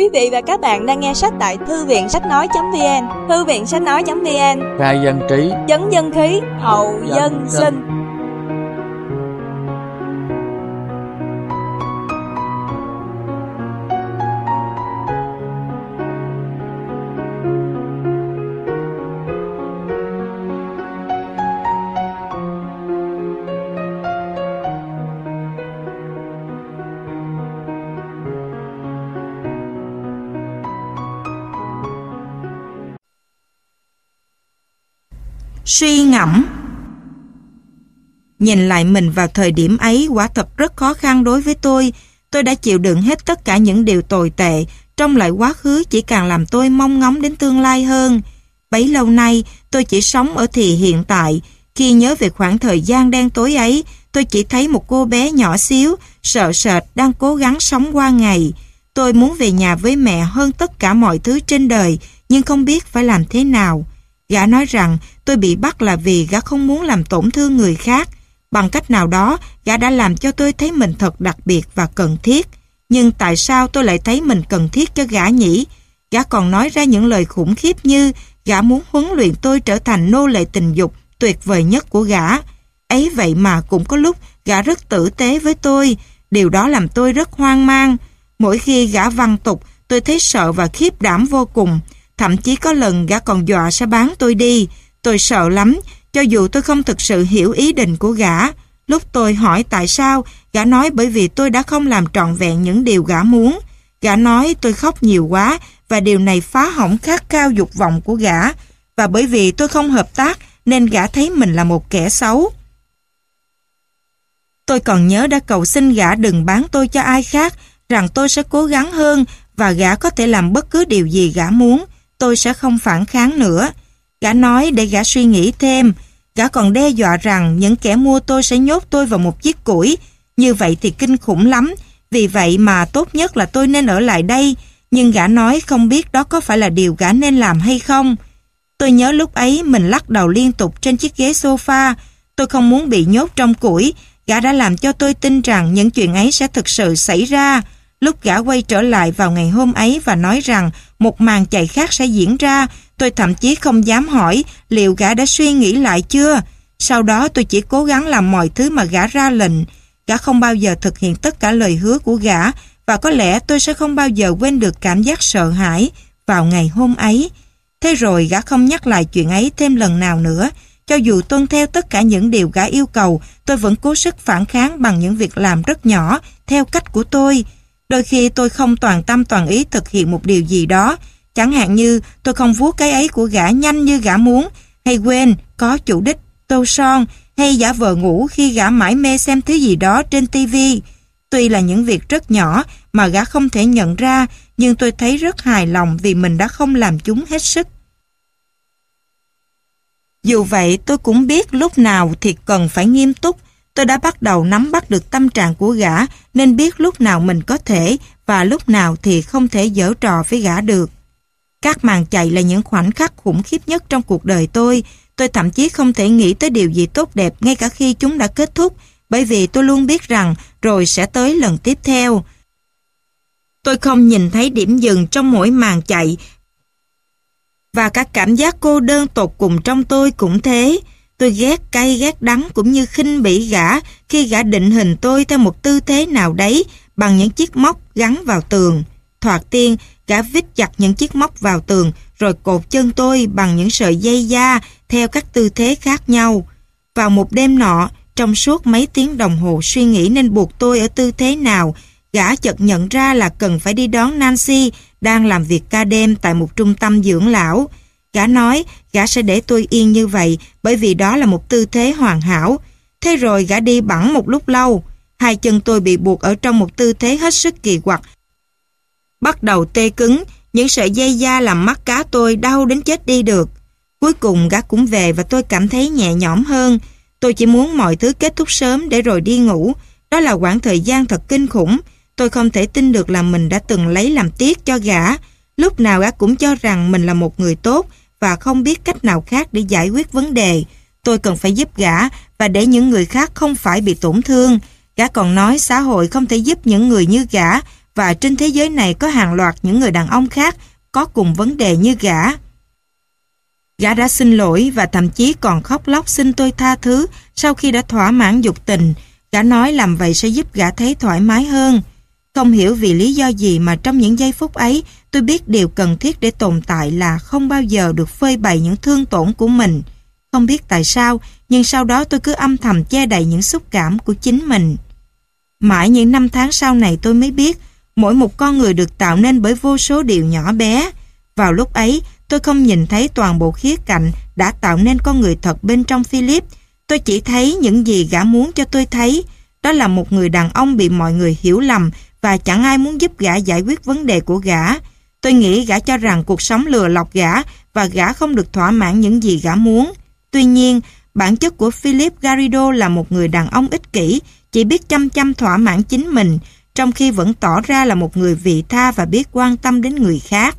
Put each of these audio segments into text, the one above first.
Quý vị và các bạn đang nghe sách tại Thư viện Sách Nói.vn. Thư viện Sách Nói.vn, khai dân trí, chấn dân khí, hậu dân sinh. Suy ngẫm. Nhìn lại mình vào thời điểm ấy quả thật rất khó khăn đối với tôi. Tôi đã chịu đựng hết tất cả những điều tồi tệ, trong lại quá khứ chỉ càng làm tôi mong ngóng đến tương lai hơn. Bấy lâu nay, tôi chỉ sống ở thì hiện tại. Khi nhớ về khoảng thời gian đen tối ấy, tôi chỉ thấy một cô bé nhỏ xíu, sợ sệt đang cố gắng sống qua ngày. Tôi muốn về nhà với mẹ hơn tất cả mọi thứ trên đời, nhưng không biết phải làm thế nào. Gã nói rằng tôi bị bắt là vì gã không muốn làm tổn thương người khác. Bằng cách nào đó, gã đã làm cho tôi thấy mình thật đặc biệt và cần thiết. Nhưng tại sao tôi lại thấy mình cần thiết cho gã nhỉ? Gã còn nói ra những lời khủng khiếp như gã muốn huấn luyện tôi trở thành nô lệ tình dục tuyệt vời nhất của gã. Ấy vậy mà cũng có lúc gã rất tử tế với tôi. Điều đó làm tôi rất hoang mang. Mỗi khi gã văng tục, tôi thấy sợ và khiếp đảm vô cùng. Thậm chí có lần gã còn dọa sẽ bán tôi đi. Tôi sợ lắm, cho dù tôi không thực sự hiểu ý định của gã. Lúc tôi hỏi tại sao, gã nói bởi vì tôi đã không làm trọn vẹn những điều gã muốn. Gã nói tôi khóc nhiều quá và điều này phá hỏng khát khao dục vọng của gã. Và bởi vì tôi không hợp tác nên gã thấy mình là một kẻ xấu. Tôi còn nhớ đã cầu xin gã đừng bán tôi cho ai khác, rằng tôi sẽ cố gắng hơn và gã có thể làm bất cứ điều gì gã muốn. Tôi sẽ không phản kháng nữa. Gã nói để gã suy nghĩ thêm. Gã còn đe dọa rằng những kẻ mua tôi sẽ nhốt tôi vào một chiếc củi. Như vậy thì kinh khủng lắm. Vì vậy mà tốt nhất là tôi nên ở lại đây. Nhưng gã nói không biết đó có phải là điều gã nên làm hay không. Tôi nhớ lúc ấy mình lắc đầu liên tục trên chiếc ghế sofa. Tôi không muốn bị nhốt trong củi. Gã đã làm cho tôi tin rằng những chuyện ấy sẽ thực sự xảy ra. Lúc gã quay trở lại vào ngày hôm ấy và nói rằng một màn chạy khác sẽ diễn ra, tôi thậm chí không dám hỏi liệu gã đã suy nghĩ lại chưa. Sau đó tôi chỉ cố gắng làm mọi thứ mà gã ra lệnh. Gã không bao giờ thực hiện tất cả lời hứa của gã và có lẽ tôi sẽ không bao giờ quên được cảm giác sợ hãi vào ngày hôm ấy. Thế rồi gã không nhắc lại chuyện ấy thêm lần nào nữa. Cho dù tuân theo tất cả những điều gã yêu cầu, tôi vẫn cố sức phản kháng bằng những việc làm rất nhỏ theo cách của tôi. Đôi khi tôi không toàn tâm toàn ý thực hiện một điều gì đó, chẳng hạn như tôi không vuốt cái ấy của gã nhanh như gã muốn, hay quên có chủ đích, tô son, hay giả vờ ngủ khi gã mải mê xem thứ gì đó trên tivi. Tuy là những việc rất nhỏ mà gã không thể nhận ra, nhưng tôi thấy rất hài lòng vì mình đã không làm chúng hết sức. Dù vậy tôi cũng biết lúc nào thì cần phải nghiêm túc. Tôi đã bắt đầu nắm bắt được tâm trạng của gã nên biết lúc nào mình có thể và lúc nào thì không thể giở trò với gã được. Các màn chạy là những khoảnh khắc khủng khiếp nhất trong cuộc đời tôi. Tôi thậm chí không thể nghĩ tới điều gì tốt đẹp ngay cả khi chúng đã kết thúc, bởi vì tôi luôn biết rằng rồi sẽ tới lần tiếp theo. Tôi không nhìn thấy điểm dừng trong mỗi màn chạy và các cảm giác cô đơn tột cùng trong tôi cũng thế. Tôi ghét cay ghét đắng cũng như khinh bỉ gã khi gã định hình tôi theo một tư thế nào đấy bằng những chiếc móc gắn vào tường. Thoạt tiên, gã vít chặt những chiếc móc vào tường rồi cột chân tôi bằng những sợi dây da theo các tư thế khác nhau. Vào một đêm nọ, trong suốt mấy tiếng đồng hồ suy nghĩ nên buộc tôi ở tư thế nào, gã chợt nhận ra là cần phải đi đón Nancy đang làm việc ca đêm tại một trung tâm dưỡng lão. Gã nói gã sẽ để tôi yên như vậy bởi vì đó là một tư thế hoàn hảo. Thế rồi gã đi bẵng một lúc lâu. Hai chân tôi bị buộc ở trong một tư thế hết sức kỳ quặc. Bắt đầu tê cứng, những sợi dây da làm mắt cá tôi đau đến chết đi được. Cuối cùng gã cũng về và tôi cảm thấy nhẹ nhõm hơn. Tôi chỉ muốn mọi thứ kết thúc sớm để rồi đi ngủ. Đó là quãng thời gian thật kinh khủng. Tôi không thể tin được là mình đã từng lấy làm tiếc cho gã. Lúc nào gã cũng cho rằng mình là một người tốt và không biết cách nào khác để giải quyết vấn đề. Tôi cần phải giúp gã và để những người khác không phải bị tổn thương. Gã còn nói xã hội không thể giúp những người như gã và trên thế giới này có hàng loạt những người đàn ông khác có cùng vấn đề như gã. Gã đã xin lỗi và thậm chí còn khóc lóc xin tôi tha thứ sau khi đã thỏa mãn dục tình. Gã nói làm vậy sẽ giúp gã thấy thoải mái hơn. Không hiểu vì lý do gì mà trong những giây phút ấy tôi biết điều cần thiết để tồn tại là không bao giờ được phơi bày những thương tổn của mình. Không biết tại sao, nhưng sau đó tôi cứ âm thầm che đậy những xúc cảm của chính mình. Mãi những năm tháng sau này tôi mới biết mỗi một con người được tạo nên bởi vô số điều nhỏ bé. Vào lúc ấy, tôi không nhìn thấy toàn bộ khía cạnh đã tạo nên con người thật bên trong Philip. Tôi chỉ thấy những gì gã muốn cho tôi thấy. Đó là một người đàn ông bị mọi người hiểu lầm và chẳng ai muốn giúp gã giải quyết vấn đề của gã. Tôi nghĩ gã cho rằng cuộc sống lừa lọc gã và gã không được thỏa mãn những gì gã muốn. Tuy nhiên, bản chất của Philip Garrido là một người đàn ông ích kỷ, chỉ biết chăm thỏa mãn chính mình, trong khi vẫn tỏ ra là một người vị tha và biết quan tâm đến người khác.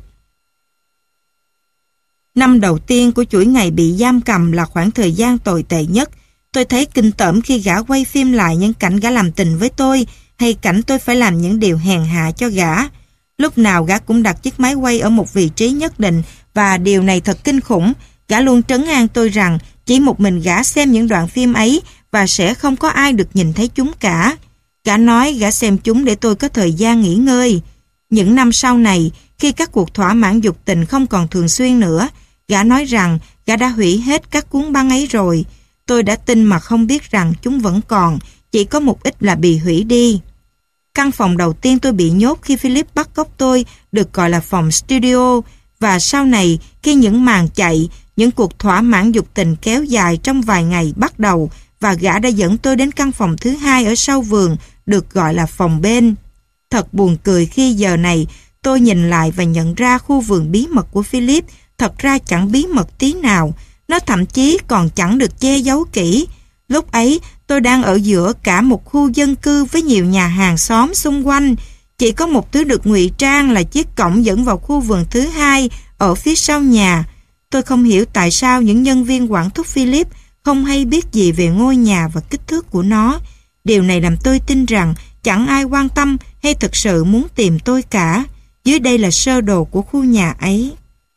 Năm đầu tiên của chuỗi ngày bị giam cầm là khoảng thời gian tồi tệ nhất. Tôi thấy kinh tởm khi gã quay phim lại những cảnh gã làm tình với tôi, hay cảnh tôi phải làm những điều hèn hạ cho gã. Lúc nào gã cũng đặt chiếc máy quay ở một vị trí nhất định, và điều này thật kinh khủng. Gã luôn trấn an tôi rằng chỉ một mình gã xem những đoạn phim ấy và sẽ không có ai được nhìn thấy chúng cả. Gã nói gã xem chúng để tôi có thời gian nghỉ ngơi. Những năm sau này, khi các cuộc thỏa mãn dục tình không còn thường xuyên nữa, gã nói rằng gã đã hủy hết các cuốn băng ấy rồi. Tôi đã tin mà không biết rằng chúng vẫn còn, chỉ có một ít là bị hủy đi. Căn phòng đầu tiên tôi bị nhốt khi Philip bắt cóc tôi được gọi là phòng studio, và sau này khi những màn chạy, những cuộc thỏa mãn dục tình kéo dài trong vài ngày bắt đầu, và gã đã dẫn tôi đến căn phòng thứ hai ở sau vườn được gọi là phòng bên. Thật buồn cười khi giờ này tôi nhìn lại và nhận ra khu vườn bí mật của Philip thật ra chẳng bí mật tí nào. Nó thậm chí còn chẳng được che giấu kỹ. Lúc ấy tôi đang ở giữa cả một khu dân cư với nhiều nhà hàng xóm xung quanh. Chỉ có một thứ được ngụy trang là chiếc cổng dẫn vào khu vườn thứ hai ở phía sau nhà. Tôi không hiểu tại sao những nhân viên quản thúc Philip không hay biết gì về ngôi nhà và kích thước của nó. Điều này làm tôi tin rằng chẳng ai quan tâm hay thực sự muốn tìm tôi cả. Dưới đây là sơ đồ của khu nhà ấy.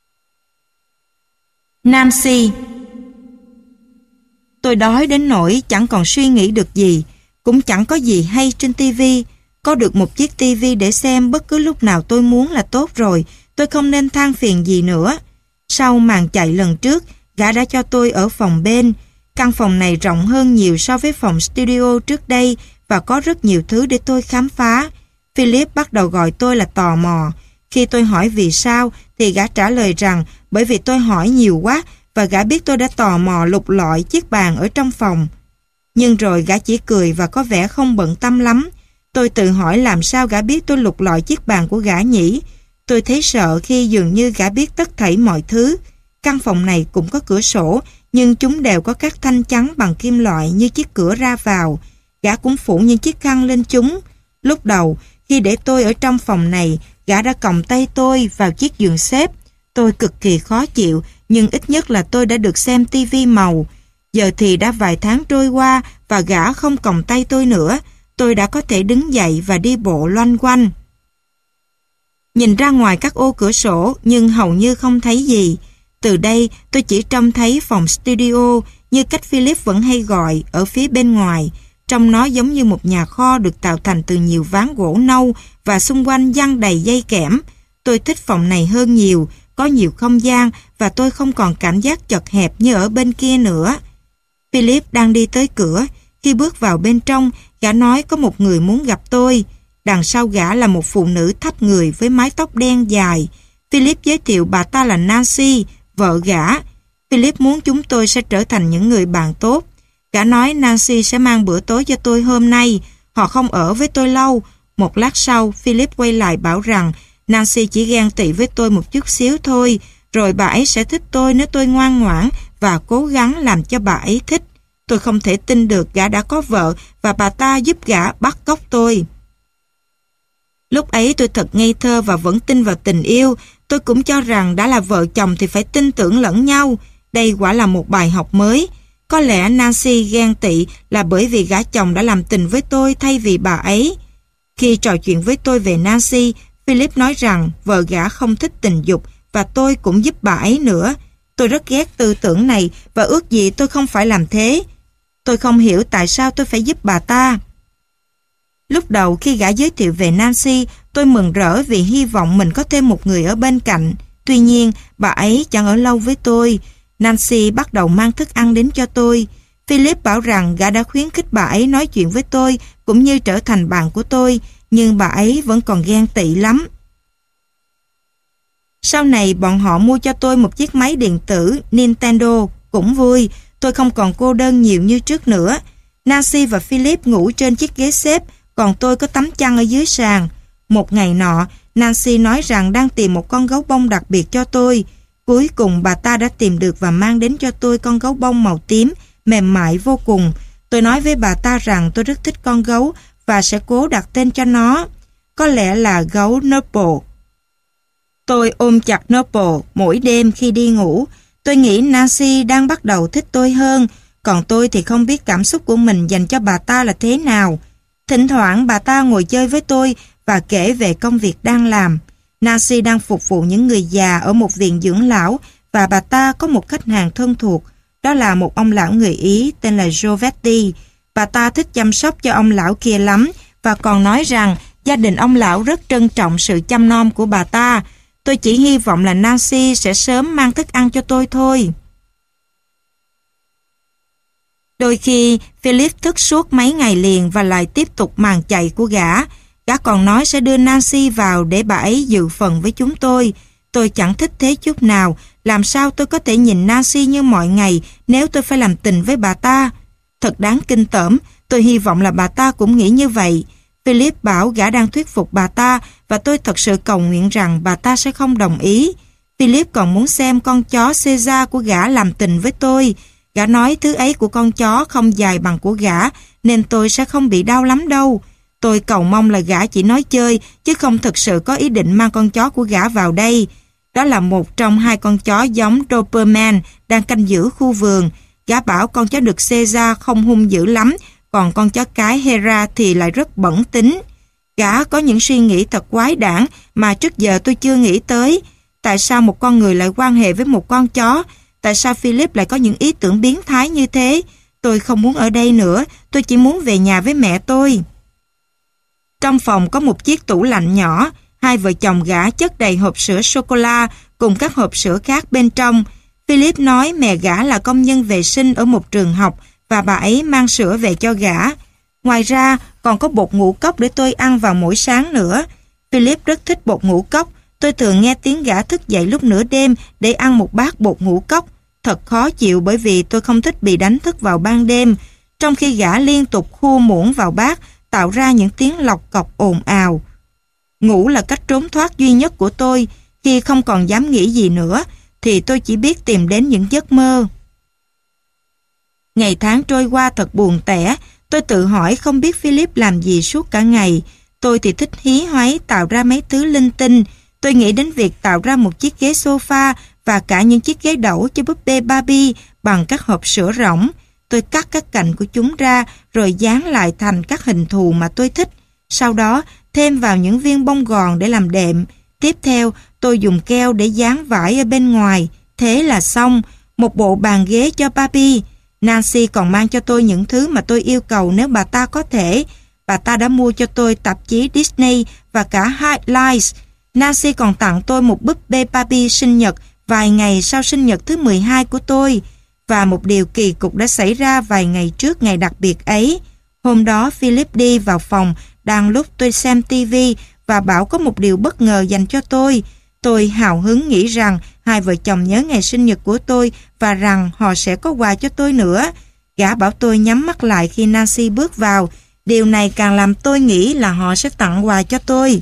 Nancy. Tôi đói đến nỗi chẳng còn suy nghĩ được gì, cũng chẳng có gì hay trên tivi. Có được một chiếc tivi để xem bất cứ lúc nào tôi muốn là tốt rồi, tôi không nên than phiền gì nữa. Sau màn chạy lần trước, gã đã cho tôi ở phòng bên. Căn phòng này rộng hơn nhiều so với phòng studio trước đây và có rất nhiều thứ để tôi khám phá. Philip bắt đầu gọi tôi là tò mò. Khi tôi hỏi vì sao thì gã trả lời rằng bởi vì tôi hỏi nhiều quá và gã biết tôi đã tò mò lục lọi chiếc bàn ở trong phòng. Nhưng rồi gã chỉ cười và có vẻ không bận tâm lắm. Tôi tự hỏi làm sao gã biết tôi lục lọi chiếc bàn của gã nhỉ? Tôi thấy sợ khi dường như gã biết tất thảy mọi thứ. Căn phòng này cũng có cửa sổ, nhưng chúng đều có các thanh chắn bằng kim loại như chiếc cửa ra vào. Gã cũng phủ những chiếc khăn lên chúng. Lúc đầu, khi để tôi ở trong phòng này, gã đã còng tay tôi vào chiếc giường xếp. Tôi cực kỳ khó chịu, nhưng ít nhất là tôi đã được xem tivi màu. Giờ thì đã vài tháng trôi qua và gã không còng tay tôi nữa. Tôi đã có thể đứng dậy và đi bộ loanh quanh. Nhìn ra ngoài các ô cửa sổ nhưng hầu như không thấy gì. Từ đây tôi chỉ trông thấy phòng studio như cách Philip vẫn hay gọi ở phía bên ngoài. Trong nó giống như một nhà kho được tạo thành từ nhiều ván gỗ nâu và xung quanh giăng đầy dây kẽm. Tôi thích phòng này hơn nhiều, có nhiều không gian và tôi không còn cảm giác chật hẹp như ở bên kia nữa. Philip đang đi tới cửa. Khi bước vào bên trong, gã nói có một người muốn gặp tôi. Đằng sau gã là một phụ nữ thấp người với mái tóc đen dài. Philip giới thiệu bà ta là Nancy, vợ gã. Philip muốn chúng tôi sẽ trở thành những người bạn tốt. Gã nói Nancy sẽ mang bữa tối cho tôi hôm nay. Họ không ở với tôi lâu. Một lát sau, Philip quay lại bảo rằng Nancy chỉ ghen tị với tôi một chút xíu thôi, rồi bà ấy sẽ thích tôi nếu tôi ngoan ngoãn và cố gắng làm cho bà ấy thích. Tôi không thể tin được gã đã có vợ và bà ta giúp gã bắt cóc tôi. Lúc ấy tôi thật ngây thơ và vẫn tin vào tình yêu. Tôi cũng cho rằng đã là vợ chồng thì phải tin tưởng lẫn nhau. Đây quả là một bài học mới. Có lẽ Nancy ghen tị là bởi vì gã chồng đã làm tình với tôi thay vì bà ấy. Khi trò chuyện với tôi về Nancy, Philip nói rằng vợ gã không thích tình dục và tôi cũng giúp bà ấy nữa. Tôi rất ghét tư tưởng này và ước gì tôi không phải làm thế. Tôi không hiểu tại sao tôi phải giúp bà ta. Lúc đầu khi gã giới thiệu về Nancy, tôi mừng rỡ vì hy vọng mình có thêm một người ở bên cạnh. Tuy nhiên, bà ấy chẳng ở lâu với tôi. Nancy bắt đầu mang thức ăn đến cho tôi. Philip bảo rằng gã đã khuyến khích bà ấy nói chuyện với tôi cũng như trở thành bạn của tôi, nhưng bà ấy vẫn còn ghen tị lắm. Sau này bọn họ mua cho tôi một chiếc máy điện tử Nintendo, cũng vui, tôi không còn cô đơn nhiều như trước nữa. Nancy và Philip ngủ trên chiếc ghế xếp, còn tôi có tấm chăn ở dưới sàn. Một ngày nọ, Nancy nói rằng đang tìm một con gấu bông đặc biệt cho tôi. Cuối cùng bà ta đã tìm được và mang đến cho tôi con gấu bông màu tím, mềm mại vô cùng. Tôi nói với bà ta rằng tôi rất thích con gấu và sẽ cố đặt tên cho nó. Có lẽ là gấu Nopal. Tôi ôm chặt Nopal mỗi đêm khi đi ngủ. Tôi nghĩ Nancy đang bắt đầu thích tôi hơn, còn tôi thì không biết cảm xúc của mình dành cho bà ta là thế nào. Thỉnh thoảng bà ta ngồi chơi với tôi và kể về công việc đang làm. Nancy đang phục vụ những người già ở một viện dưỡng lão và bà ta có một khách hàng thân thuộc. Đó là một ông lão người Ý tên là Giovetti. Bà ta thích chăm sóc cho ông lão kia lắm và còn nói rằng gia đình ông lão rất trân trọng sự chăm nom của bà ta. Tôi chỉ hy vọng là Nancy sẽ sớm mang thức ăn cho tôi thôi. Đôi khi, Philip thức suốt mấy ngày liền và lại tiếp tục màn chạy của gã. Gã còn nói sẽ đưa Nancy vào để bà ấy dự phần với chúng tôi. Tôi chẳng thích thế chút nào. Làm sao tôi có thể nhìn Nancy như mọi ngày nếu tôi phải làm tình với bà ta? Thật đáng kinh tởm. Tôi hy vọng là bà ta cũng nghĩ như vậy. Philip bảo gã đang thuyết phục bà ta và tôi thật sự cầu nguyện rằng bà ta sẽ không đồng ý. Philip còn muốn xem con chó Caesar của gã làm tình với tôi. Gã nói thứ ấy của con chó không dài bằng của gã nên tôi sẽ không bị đau lắm đâu. Tôi cầu mong là gã chỉ nói chơi chứ không thực sự có ý định mang con chó của gã vào đây. Đó là một trong hai con chó giống Doberman đang canh giữ khu vườn. Gã bảo con chó đực Caesar không hung dữ lắm, còn con chó cái Hera thì lại rất bẩn tính. Gã có những suy nghĩ thật quái đản mà trước giờ tôi chưa nghĩ tới. Tại sao một con người lại quan hệ với một con chó? Tại sao Philip lại có những ý tưởng biến thái như thế? Tôi không muốn ở đây nữa, tôi chỉ muốn về nhà với mẹ tôi. Trong phòng có một chiếc tủ lạnh nhỏ, hai vợ chồng gã chất đầy hộp sữa sô-cô-la cùng các hộp sữa khác bên trong. Philip nói mẹ gã là công nhân vệ sinh ở một trường học và bà ấy mang sữa về cho gã. Ngoài ra, còn có bột ngũ cốc để tôi ăn vào mỗi sáng nữa. Philip rất thích bột ngũ cốc. Tôi thường nghe tiếng gã thức dậy lúc nửa đêm để ăn một bát bột ngũ cốc. Thật khó chịu bởi vì tôi không thích bị đánh thức vào ban đêm. Trong khi gã liên tục khua muỗng vào bát, tạo ra những tiếng lọc cọc ồn ào. Ngủ là cách trốn thoát duy nhất của tôi. Khi không còn dám nghĩ gì nữa, thì tôi chỉ biết tìm đến những giấc mơ. Ngày tháng trôi qua thật buồn tẻ. Tôi tự hỏi không biết Philip làm gì suốt cả ngày. Tôi thì thích hí hoáy tạo ra mấy thứ linh tinh. Tôi nghĩ đến việc tạo ra một chiếc ghế sofa và cả những chiếc ghế đẩu cho búp bê Barbie bằng các hộp sữa rỗng. Tôi cắt các cạnh của chúng ra rồi dán lại thành các hình thù mà tôi thích. Sau đó thêm vào những viên bông gòn để làm đệm. Tiếp theo tôi dùng keo để dán vải ở bên ngoài. Thế là xong. Một bộ bàn ghế cho Barbie. Nancy còn mang cho tôi những thứ mà tôi yêu cầu nếu bà ta có thể. Bà ta đã mua cho tôi tạp chí Disney và cả Highlights. Nancy còn tặng tôi một búp bê Barbie sinh nhật vài ngày sau sinh nhật thứ 12 của tôi. Và một điều kỳ cục đã xảy ra vài ngày trước ngày đặc biệt ấy. Hôm đó Philip đi vào phòng đang lúc tôi xem TV và bảo có một điều bất ngờ dành cho tôi. Tôi hào hứng nghĩ rằng hai vợ chồng nhớ ngày sinh nhật của tôi và rằng họ sẽ có quà cho tôi nữa. Gã bảo tôi nhắm mắt lại khi Nancy bước vào. Điều này càng làm tôi nghĩ là họ sẽ tặng quà cho tôi.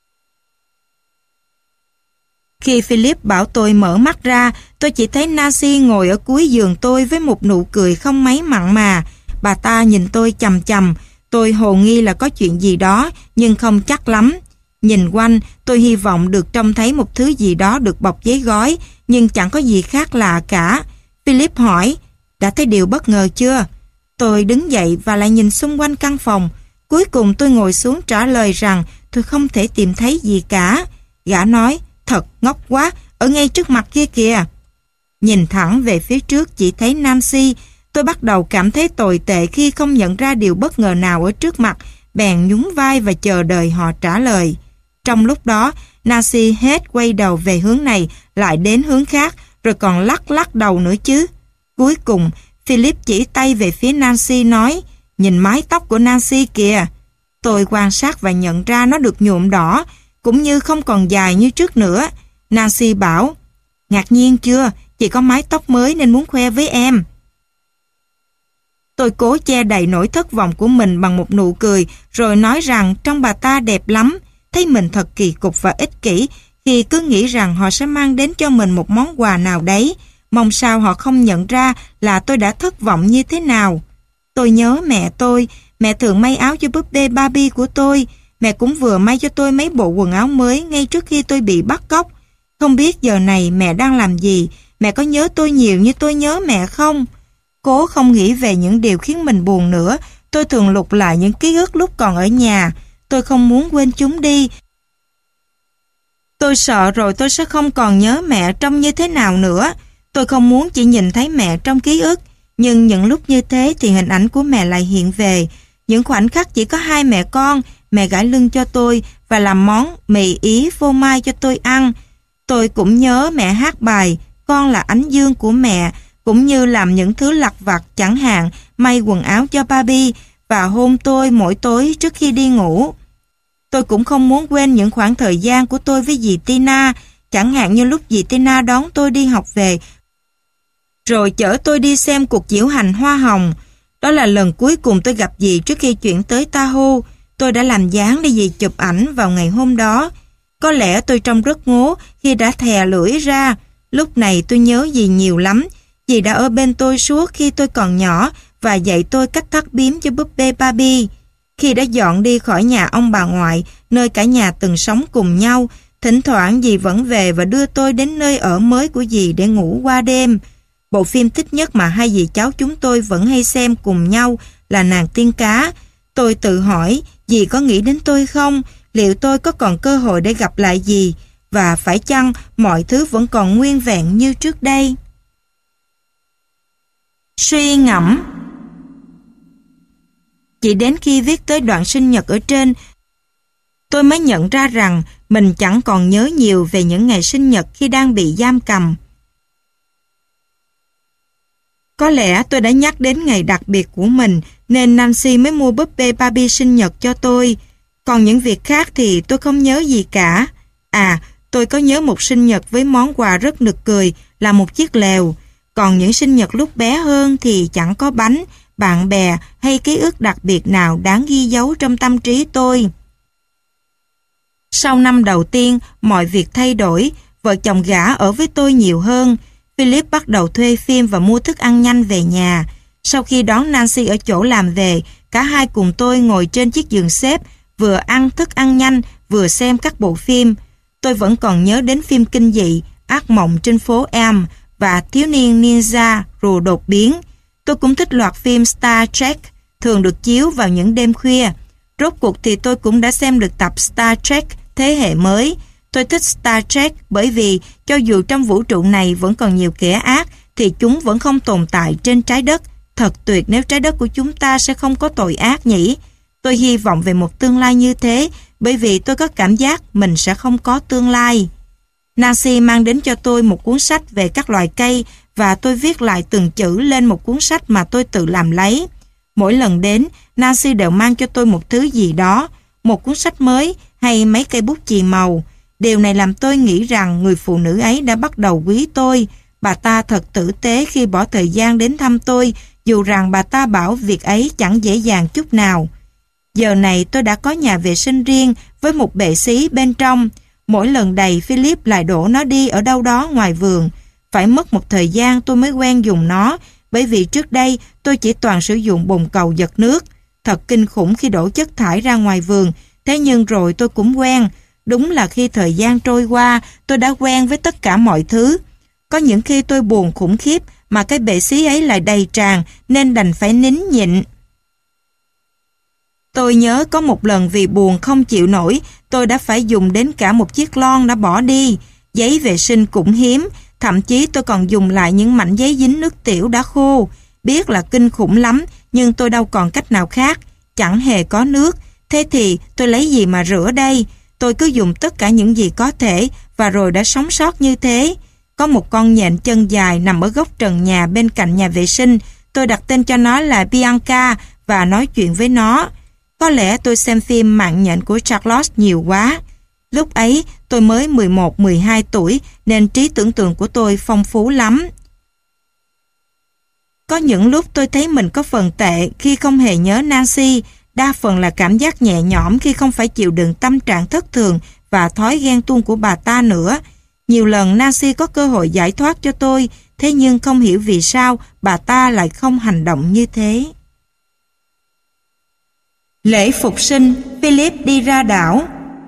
Khi Philip bảo tôi mở mắt ra, tôi chỉ thấy Nancy ngồi ở cuối giường tôi với một nụ cười không mấy mặn mà. Bà ta nhìn tôi chằm chằm. Tôi hồ nghi là có chuyện gì đó, nhưng không chắc lắm. Nhìn quanh, tôi hy vọng được trông thấy một thứ gì đó được bọc giấy gói, nhưng chẳng có gì khác lạ cả. Philip hỏi, đã thấy điều bất ngờ chưa? Tôi đứng dậy và lại nhìn xung quanh căn phòng. Cuối cùng tôi ngồi xuống trả lời rằng tôi không thể tìm thấy gì cả. Gã nói, thật ngốc quá, ở ngay trước mặt kia kìa. Nhìn thẳng về phía trước chỉ thấy Nancy. Tôi bắt đầu cảm thấy tồi tệ khi không nhận ra điều bất ngờ nào ở trước mặt, bèn nhún vai và chờ đợi họ trả lời. Trong lúc đó, Nancy hết quay đầu về hướng này, lại đến hướng khác, rồi còn lắc lắc đầu nữa chứ. Cuối cùng, Philip chỉ tay về phía Nancy nói, nhìn mái tóc của Nancy kìa. Tôi quan sát và nhận ra nó được nhuộm đỏ, cũng như không còn dài như trước nữa. Nancy bảo, ngạc nhiên chưa, chị có mái tóc mới nên muốn khoe với em. Tôi cố che đậy nỗi thất vọng của mình bằng một nụ cười, rồi nói rằng trông bà ta đẹp lắm. Thấy mình thật kỳ cục và ích kỷ khi cứ nghĩ rằng họ sẽ mang đến cho mình một món quà nào đấy. Mong sao họ không nhận ra là tôi đã thất vọng như thế nào. Tôi nhớ mẹ tôi, mẹ thường may áo cho búp bê Barbie của tôi. Mẹ cũng vừa may cho tôi mấy bộ quần áo mới ngay trước khi tôi bị bắt cóc. Không biết giờ này mẹ đang làm gì, mẹ có nhớ tôi nhiều như tôi nhớ mẹ không? Cố không nghĩ về những điều khiến mình buồn nữa, tôi thường lục lại những ký ức lúc còn ở nhà. Tôi không muốn quên chúng đi. Tôi sợ rồi tôi sẽ không còn nhớ mẹ trông như thế nào nữa. Tôi không muốn chỉ nhìn thấy mẹ trong ký ức, nhưng những lúc như thế thì hình ảnh của mẹ lại hiện về. Những khoảnh khắc chỉ có hai mẹ con, mẹ gãi lưng cho tôi và làm món mì Ý phô mai cho tôi ăn. Tôi cũng nhớ mẹ hát bài Con là ánh dương của mẹ, cũng như làm những thứ lặt vặt, chẳng hạn may quần áo cho Barbie và hôn tôi mỗi tối trước khi đi ngủ. Tôi cũng không muốn quên những khoảng thời gian của tôi với dì Tina, chẳng hạn như lúc dì Tina đón tôi đi học về, rồi chở tôi đi xem cuộc diễu hành hoa hồng. Đó là lần cuối cùng tôi gặp dì trước khi chuyển tới Tahoe. Tôi đã làm dáng để dì chụp ảnh vào ngày hôm đó. Có lẽ tôi trông rất ngố khi đã thè lưỡi ra. Lúc này tôi nhớ dì nhiều lắm. Dì đã ở bên tôi suốt khi tôi còn nhỏ và dạy tôi cách thắt bím cho búp bê Barbie. Khi đã dọn đi khỏi nhà ông bà ngoại, nơi cả nhà từng sống cùng nhau, thỉnh thoảng dì vẫn về và đưa tôi đến nơi ở mới của dì để ngủ qua đêm. Bộ phim thích nhất mà hai dì cháu chúng tôi vẫn hay xem cùng nhau là Nàng Tiên Cá. Tôi tự hỏi, dì có nghĩ đến tôi không? Liệu tôi có còn cơ hội để gặp lại dì? Và phải chăng mọi thứ vẫn còn nguyên vẹn như trước đây? Suy ngẫm. Chỉ đến khi viết tới đoạn sinh nhật ở trên, tôi mới nhận ra rằng mình chẳng còn nhớ nhiều về những ngày sinh nhật khi đang bị giam cầm. Có lẽ tôi đã nhắc đến ngày đặc biệt của mình nên Nancy mới mua búp bê Barbie sinh nhật cho tôi. Còn những việc khác thì tôi không nhớ gì cả. Tôi có nhớ một sinh nhật với món quà rất nực cười là một chiếc lèo. Còn những sinh nhật lúc bé hơn thì chẳng có bánh, bạn bè hay ký ức đặc biệt nào đáng ghi dấu trong tâm trí tôi. Sau năm đầu tiên, mọi việc thay đổi, vợ chồng gã ở với tôi nhiều hơn. Philip bắt đầu thuê phim và mua thức ăn nhanh về nhà. Sau khi đón Nancy ở chỗ làm về, cả hai cùng tôi ngồi trên chiếc giường xếp, vừa ăn thức ăn nhanh, vừa xem các bộ phim. Tôi vẫn còn nhớ đến phim kinh dị, Ác mộng trên phố Elm và Thiếu niên ninja rùa đột biến. Tôi cũng thích loạt phim Star Trek, thường được chiếu vào những đêm khuya. Rốt cuộc thì tôi cũng đã xem được tập Star Trek thế hệ mới. Tôi thích Star Trek bởi vì cho dù trong vũ trụ này vẫn còn nhiều kẻ ác, thì chúng vẫn không tồn tại trên trái đất. Thật tuyệt nếu trái đất của chúng ta sẽ không có tội ác nhỉ. Tôi hy vọng về một tương lai như thế, bởi vì tôi có cảm giác mình sẽ không có tương lai. Nancy mang đến cho tôi một cuốn sách về các loài cây và tôi viết lại từng chữ lên một cuốn sách mà tôi tự làm lấy. Mỗi lần đến, Nancy đều mang cho tôi một thứ gì đó, một cuốn sách mới hay mấy cây bút chì màu. Điều này làm tôi nghĩ rằng người phụ nữ ấy đã bắt đầu quý tôi. Bà ta thật tử tế khi bỏ thời gian đến thăm tôi, dù rằng bà ta bảo việc ấy chẳng dễ dàng chút nào. Giờ này tôi đã có nhà vệ sinh riêng với một bệ xí bên trong. Mỗi lần đầy, Philip lại đổ nó đi ở đâu đó ngoài vườn. Phải mất một thời gian tôi mới quen dùng nó, bởi vì trước đây tôi chỉ toàn sử dụng bồn cầu giật nước. Thật kinh khủng khi đổ chất thải ra ngoài vườn, thế nhưng rồi tôi cũng quen. Đúng là khi thời gian trôi qua, tôi đã quen với tất cả mọi thứ. Có những khi tôi buồn khủng khiếp mà cái bệ xí ấy lại đầy tràn nên đành phải nín nhịn. Tôi nhớ có một lần vì buồn không chịu nổi, tôi đã phải dùng đến cả một chiếc lon đã bỏ đi. Giấy vệ sinh cũng hiếm, thậm chí tôi còn dùng lại những mảnh giấy dính nước tiểu đã khô. Biết là kinh khủng lắm, nhưng tôi đâu còn cách nào khác, chẳng hề có nước. Thế thì tôi lấy gì mà rửa đây? Tôi cứ dùng tất cả những gì có thể và rồi đã sống sót như thế. Có một con nhện chân dài nằm ở góc trần nhà bên cạnh nhà vệ sinh. Tôi đặt tên cho nó là Bianca và nói chuyện với nó. Có lẽ tôi xem phim Mạng nhện của Charlotte nhiều quá. Lúc ấy tôi mới 11-12 tuổi nên trí tưởng tượng của tôi phong phú lắm. Có những lúc tôi thấy mình có phần tệ khi không hề nhớ Nancy, đa phần là cảm giác nhẹ nhõm khi không phải chịu đựng tâm trạng thất thường và thói ghen tuông của bà ta nữa. Nhiều lần Nancy có cơ hội giải thoát cho tôi, thế nhưng không hiểu vì sao bà ta lại không hành động như thế. Lễ phục sinh, Philip đi ra đảo.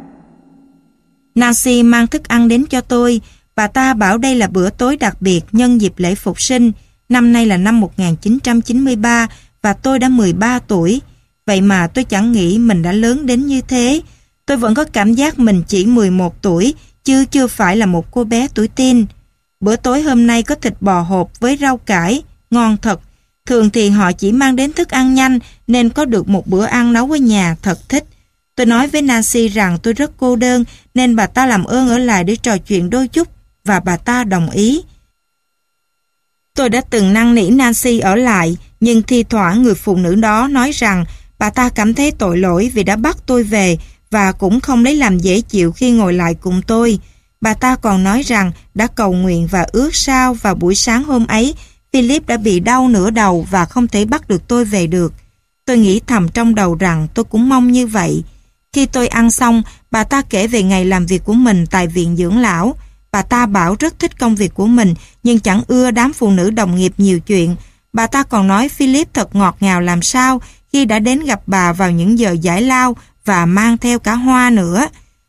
Nancy mang thức ăn đến cho tôi. Bà ta bảo đây là bữa tối đặc biệt nhân dịp lễ phục sinh. Năm nay là năm 1993 và tôi đã 13 tuổi. Vậy mà tôi chẳng nghĩ mình đã lớn đến như thế. Tôi vẫn có cảm giác mình chỉ 11 tuổi, chứ chưa phải là một cô bé tuổi teen. Bữa tối hôm nay có thịt bò hộp với rau cải, ngon thật. Thường thì họ chỉ mang đến thức ăn nhanh nên có được một bữa ăn nấu ở nhà thật thích. Tôi nói với Nancy rằng tôi rất cô đơn nên bà ta làm ơn ở lại để trò chuyện đôi chút và bà ta đồng ý. Tôi đã từng năn nỉ Nancy ở lại nhưng thi thoảng người phụ nữ đó nói rằng bà ta cảm thấy tội lỗi vì đã bắt tôi về và cũng không lấy làm dễ chịu khi ngồi lại cùng tôi. Bà ta còn nói rằng đã cầu nguyện và ước sao vào buổi sáng hôm ấy Philip đã bị đau nửa đầu và không thể bắt được tôi về được. Tôi nghĩ thầm trong đầu rằng tôi cũng mong như vậy. Khi tôi ăn xong, bà ta kể về ngày làm việc của mình tại viện dưỡng lão. Bà ta bảo rất thích công việc của mình nhưng chẳng ưa đám phụ nữ đồng nghiệp nhiều chuyện. Bà ta còn nói Philip thật ngọt ngào làm sao khi đã đến gặp bà vào những giờ giải lao và mang theo cả hoa nữa.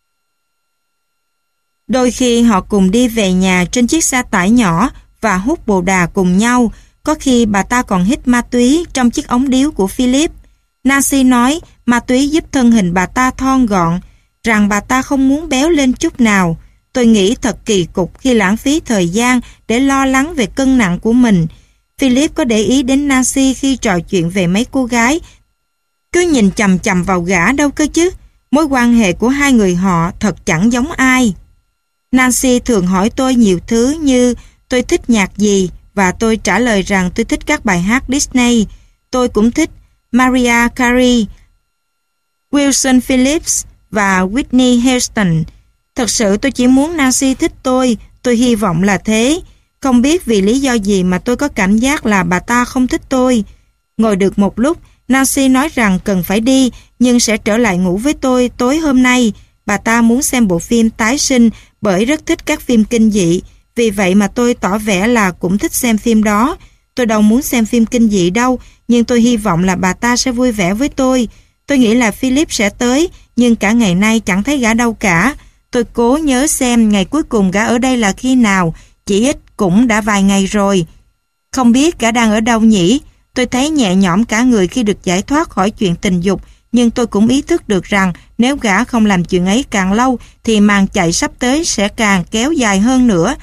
Đôi khi họ cùng đi về nhà trên chiếc xe tải nhỏ và hút bồ đà cùng nhau. Có khi bà ta còn hít ma túy trong chiếc ống điếu của Philip. Nancy nói ma túy giúp thân hình bà ta thon gọn, rằng bà ta không muốn béo lên chút nào. Tôi nghĩ thật kỳ cục khi lãng phí thời gian để lo lắng về cân nặng của mình. Philip có để ý đến Nancy khi trò chuyện về mấy cô gái. Cứ nhìn chằm chằm vào gã đâu cơ chứ. Mối quan hệ của hai người họ thật chẳng giống ai. Nancy thường hỏi tôi nhiều thứ như tôi thích nhạc gì và tôi trả lời rằng tôi thích các bài hát Disney. Tôi cũng thích Mariah Carey, Wilson Phillips và Whitney Houston. Thật sự tôi chỉ muốn Nancy thích tôi hy vọng là thế. Không biết vì lý do gì mà tôi có cảm giác là bà ta không thích tôi. Ngồi được một lúc, Nancy nói rằng cần phải đi nhưng sẽ trở lại ngủ với tôi tối hôm nay. Bà ta muốn xem bộ phim Tái sinh bởi rất thích các phim kinh dị. Vì vậy mà tôi tỏ vẻ là cũng thích xem phim đó. Tôi đâu muốn xem phim kinh dị đâu, nhưng tôi hy vọng là bà ta sẽ vui vẻ với tôi. Tôi nghĩ là Philip sẽ tới, nhưng cả ngày nay chẳng thấy gã đâu cả. Tôi cố nhớ xem ngày cuối cùng gã ở đây là khi nào, chỉ ít cũng đã vài ngày rồi. Không biết gã đang ở đâu nhỉ? Tôi thấy nhẹ nhõm cả người khi được giải thoát khỏi chuyện tình dục, nhưng tôi cũng ý thức được rằng nếu gã không làm chuyện ấy càng lâu thì màn chạy sắp tới sẽ càng kéo dài hơn nữa.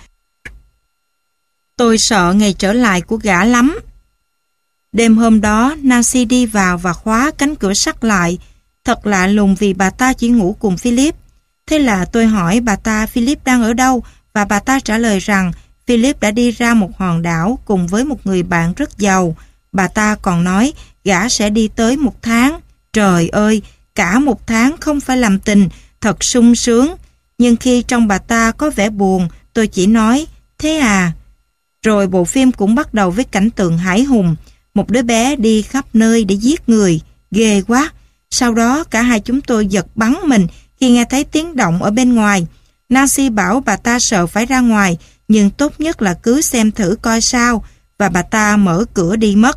Tôi sợ ngày trở lại của gã lắm. Đêm hôm đó, Nancy đi vào và khóa cánh cửa sắt lại. Thật lạ lùng vì bà ta chỉ ngủ cùng Philip. Thế là tôi hỏi bà ta Philip đang ở đâu và bà ta trả lời rằng Philip đã đi ra một hòn đảo cùng với một người bạn rất giàu. Bà ta còn nói gã sẽ đi tới 1 tháng. Trời ơi, cả 1 tháng không phải làm tình, thật sung sướng. Nhưng khi trong bà ta có vẻ buồn, tôi chỉ nói, thế à? Rồi bộ phim cũng bắt đầu với cảnh tượng hãi hùng. Một đứa bé đi khắp nơi để giết người. Ghê quá. Sau đó cả hai chúng tôi giật bắn mình khi nghe thấy tiếng động ở bên ngoài. Nancy bảo bà ta sợ phải ra ngoài, nhưng tốt nhất là cứ xem thử coi sao. Và bà ta mở cửa đi mất.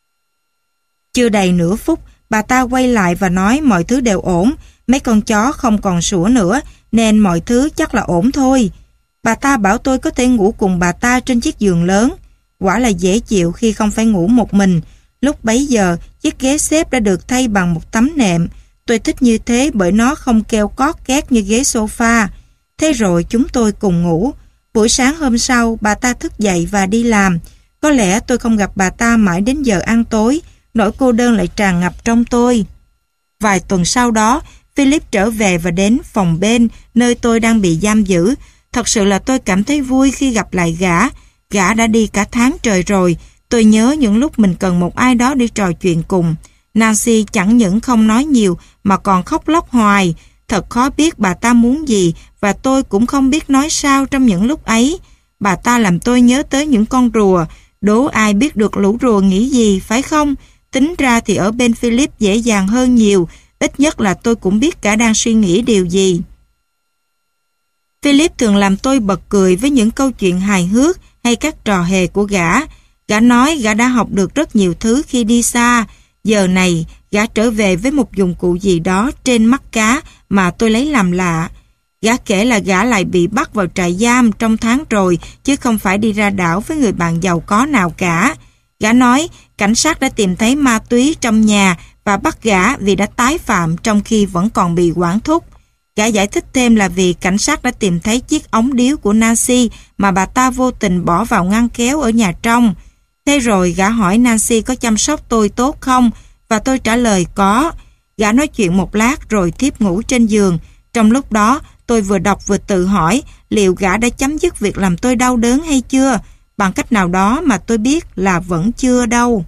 Chưa đầy nửa phút, bà ta quay lại và nói mọi thứ đều ổn. Mấy con chó không còn sủa nữa, nên mọi thứ chắc là ổn thôi. Bà ta bảo tôi có thể ngủ cùng bà ta trên chiếc giường lớn. Quả là dễ chịu khi không phải ngủ một mình. Lúc bấy giờ, chiếc ghế xếp đã được thay bằng một tấm nệm. Tôi thích như thế bởi nó không kêu cót két như ghế sofa. Thế rồi chúng tôi cùng ngủ. Buổi sáng hôm sau, bà ta thức dậy và đi làm. Có lẽ tôi không gặp bà ta mãi đến giờ ăn tối, nỗi cô đơn lại tràn ngập trong tôi. Vài tuần sau đó, Philip trở về và đến phòng bên nơi tôi đang bị giam giữ. Thật sự là tôi cảm thấy vui khi gặp lại gã. Gã đã đi cả tháng trời rồi. Tôi nhớ những lúc mình cần một ai đó đi trò chuyện cùng. Nancy chẳng những không nói nhiều mà còn khóc lóc hoài. Thật khó biết bà ta muốn gì và tôi cũng không biết nói sao trong những lúc ấy. Bà ta làm tôi nhớ tới những con rùa. Đố ai biết được lũ rùa nghĩ gì, phải không? Tính ra thì ở bên Philip dễ dàng hơn nhiều. Ít nhất là tôi cũng biết gã đang suy nghĩ điều gì. Philip thường làm tôi bật cười với những câu chuyện hài hước hay các trò hề của gã. Gã nói gã đã học được rất nhiều thứ khi đi xa. Giờ này, gã trở về với một dụng cụ gì đó trên mắt cá mà tôi lấy làm lạ. Gã kể là gã lại bị bắt vào trại giam trong tháng rồi, chứ không phải đi ra đảo với người bạn giàu có nào cả. Gã nói cảnh sát đã tìm thấy ma túy trong nhà và bắt gã vì đã tái phạm trong khi vẫn còn bị quản thúc. Gã giải thích thêm là vì cảnh sát đã tìm thấy chiếc ống điếu của Nancy mà bà ta vô tình bỏ vào ngăn kéo ở nhà trong. Thế rồi gã hỏi Nancy có chăm sóc tôi tốt không, và tôi trả lời có. Gã nói chuyện một lát rồi thiếp ngủ trên giường. Trong lúc đó, tôi vừa đọc vừa tự hỏi liệu gã đã chấm dứt việc làm tôi đau đớn hay chưa. Bằng cách nào đó mà tôi biết là vẫn chưa đâu.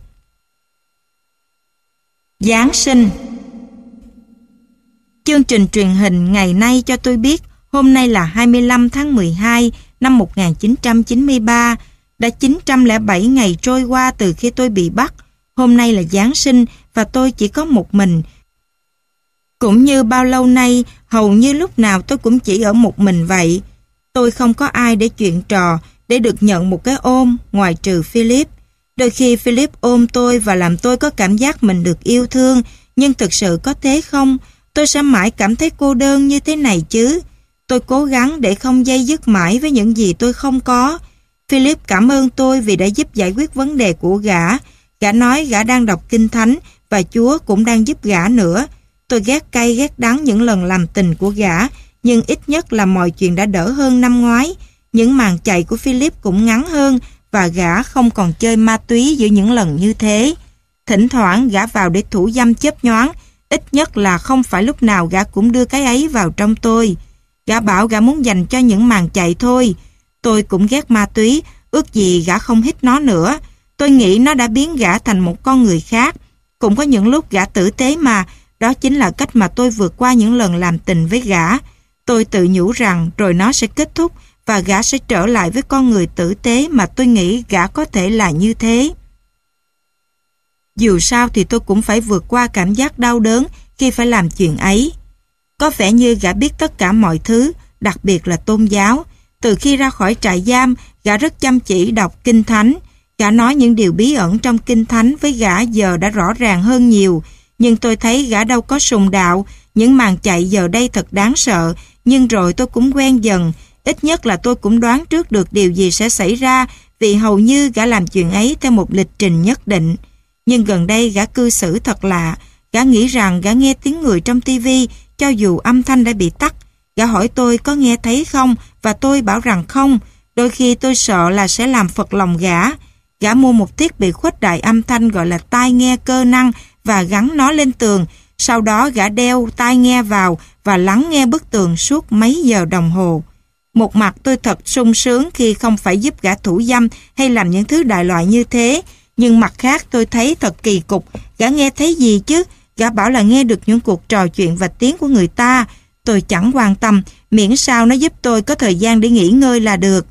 Giáng sinh. Chương trình truyền hình ngày nay cho tôi biết hôm nay là 25 tháng 12 năm 1993. Đã 907 ngày trôi qua từ khi tôi bị bắt. Hôm nay là Giáng sinh và tôi chỉ có một mình. Cũng như bao lâu nay, hầu như lúc nào tôi cũng chỉ ở một mình vậy. Tôi không có ai để chuyện trò, để được nhận một cái ôm ngoài trừ Philip. Đôi khi Philip ôm tôi và làm tôi có cảm giác mình được yêu thương, nhưng thực sự có thế không? Tôi sẽ mãi cảm thấy cô đơn như thế này chứ. Tôi cố gắng để không day dứt mãi với những gì tôi không có. Philip cảm ơn tôi vì đã giúp giải quyết vấn đề của gã. Gã nói gã đang đọc Kinh Thánh và Chúa cũng đang giúp gã nữa. Tôi ghét cay ghét đắng những lần làm tình của gã, nhưng ít nhất là mọi chuyện đã đỡ hơn năm ngoái. Những màn chạy của Philip cũng ngắn hơn và gã không còn chơi ma túy giữa những lần như thế. Thỉnh thoảng gã vào để thủ dâm chớp nhoáng, ít nhất là không phải lúc nào gã cũng đưa cái ấy vào trong tôi. Gã bảo gã muốn dành cho những màn chạy thôi. Tôi cũng ghét ma túy, ước gì gã không hít nó nữa. Tôi nghĩ nó đã biến gã thành một con người khác. Cũng có những lúc gã tử tế mà, đó chính là cách mà tôi vượt qua những lần làm tình với gã. Tôi tự nhủ rằng rồi nó sẽ kết thúc và gã sẽ trở lại với con người tử tế mà tôi nghĩ gã có thể là như thế. Dù sao thì tôi cũng phải vượt qua cảm giác đau đớn khi phải làm chuyện ấy. Có vẻ như gã biết tất cả mọi thứ, đặc biệt là tôn giáo. Từ khi ra khỏi trại giam, gã rất chăm chỉ đọc Kinh Thánh. Gã nói những điều bí ẩn trong Kinh Thánh với gã giờ đã rõ ràng hơn nhiều. Nhưng tôi thấy gã đâu có sùng đạo. Những màn chạy giờ đây thật đáng sợ. Nhưng rồi tôi cũng quen dần. Ít nhất là tôi cũng đoán trước được điều gì sẽ xảy ra, vì hầu như gã làm chuyện ấy theo một lịch trình nhất định. Nhưng gần đây gã cư xử thật lạ. Gã nghĩ rằng gã nghe tiếng người trong tivi cho dù âm thanh đã bị tắt. Gã hỏi tôi có nghe thấy không và tôi bảo rằng không. Đôi khi tôi sợ là sẽ làm phật lòng gã. Gã mua một thiết bị khuếch đại âm thanh gọi là tai nghe cơ năng và gắn nó lên tường. Sau đó gã đeo tai nghe vào và lắng nghe bức tường suốt mấy giờ đồng hồ. Một mặt tôi thật sung sướng khi không phải giúp gã thủ dâm hay làm những thứ đại loại như thế. Nhưng mặt khác tôi thấy thật kỳ cục. Gã nghe thấy gì chứ? Gã bảo là nghe được những cuộc trò chuyện và tiếng của người ta. Tôi chẳng quan tâm, miễn sao nó giúp tôi có thời gian để nghỉ ngơi là được.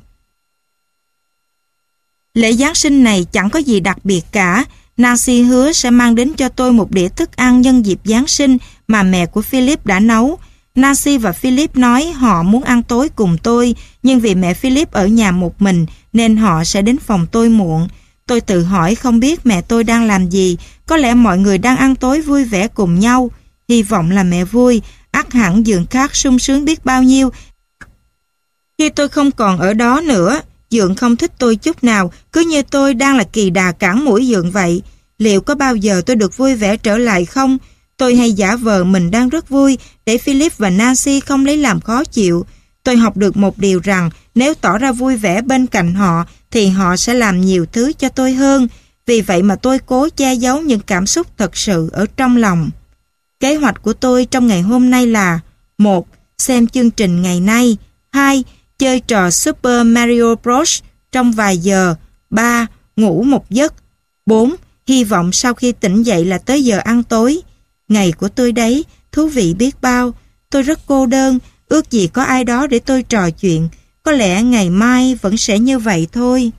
Lễ Giáng sinh này chẳng có gì đặc biệt cả. Nancy hứa sẽ mang đến cho tôi một đĩa thức ăn nhân dịp Giáng sinh mà mẹ của Philip đã nấu. Nancy và Philip nói họ muốn ăn tối cùng tôi, nhưng vì mẹ Philip ở nhà một mình nên họ sẽ đến phòng tôi muộn. Tôi tự hỏi không biết mẹ tôi đang làm gì, có lẽ mọi người đang ăn tối vui vẻ cùng nhau. Hy vọng là mẹ vui, ắt hẳn Dượng khác sung sướng biết bao nhiêu. Khi tôi không còn ở đó nữa, Dượng không thích tôi chút nào, cứ như tôi đang là kỳ đà cản mũi Dượng vậy. liệu có bao giờ tôi được vui vẻ trở lại không? Tôi hay giả vờ mình đang rất vui để Philip và Nancy không lấy làm khó chịu. Tôi học được một điều rằng nếu tỏ ra vui vẻ bên cạnh họ thì họ sẽ làm nhiều thứ cho tôi hơn. Vì vậy mà tôi cố che giấu những cảm xúc thật sự ở trong lòng. Kế hoạch của tôi trong ngày hôm nay là: 1. Xem chương trình ngày nay. 2. Chơi trò Super Mario Bros. Trong vài giờ. 3. Ngủ một giấc. 4. Hy vọng sau khi tỉnh dậy là tới giờ ăn tối. Ngày của tôi đấy, thú vị biết bao. Tôi rất cô đơn, ước gì có ai đó để tôi trò chuyện. Có lẽ ngày mai vẫn sẽ như vậy thôi.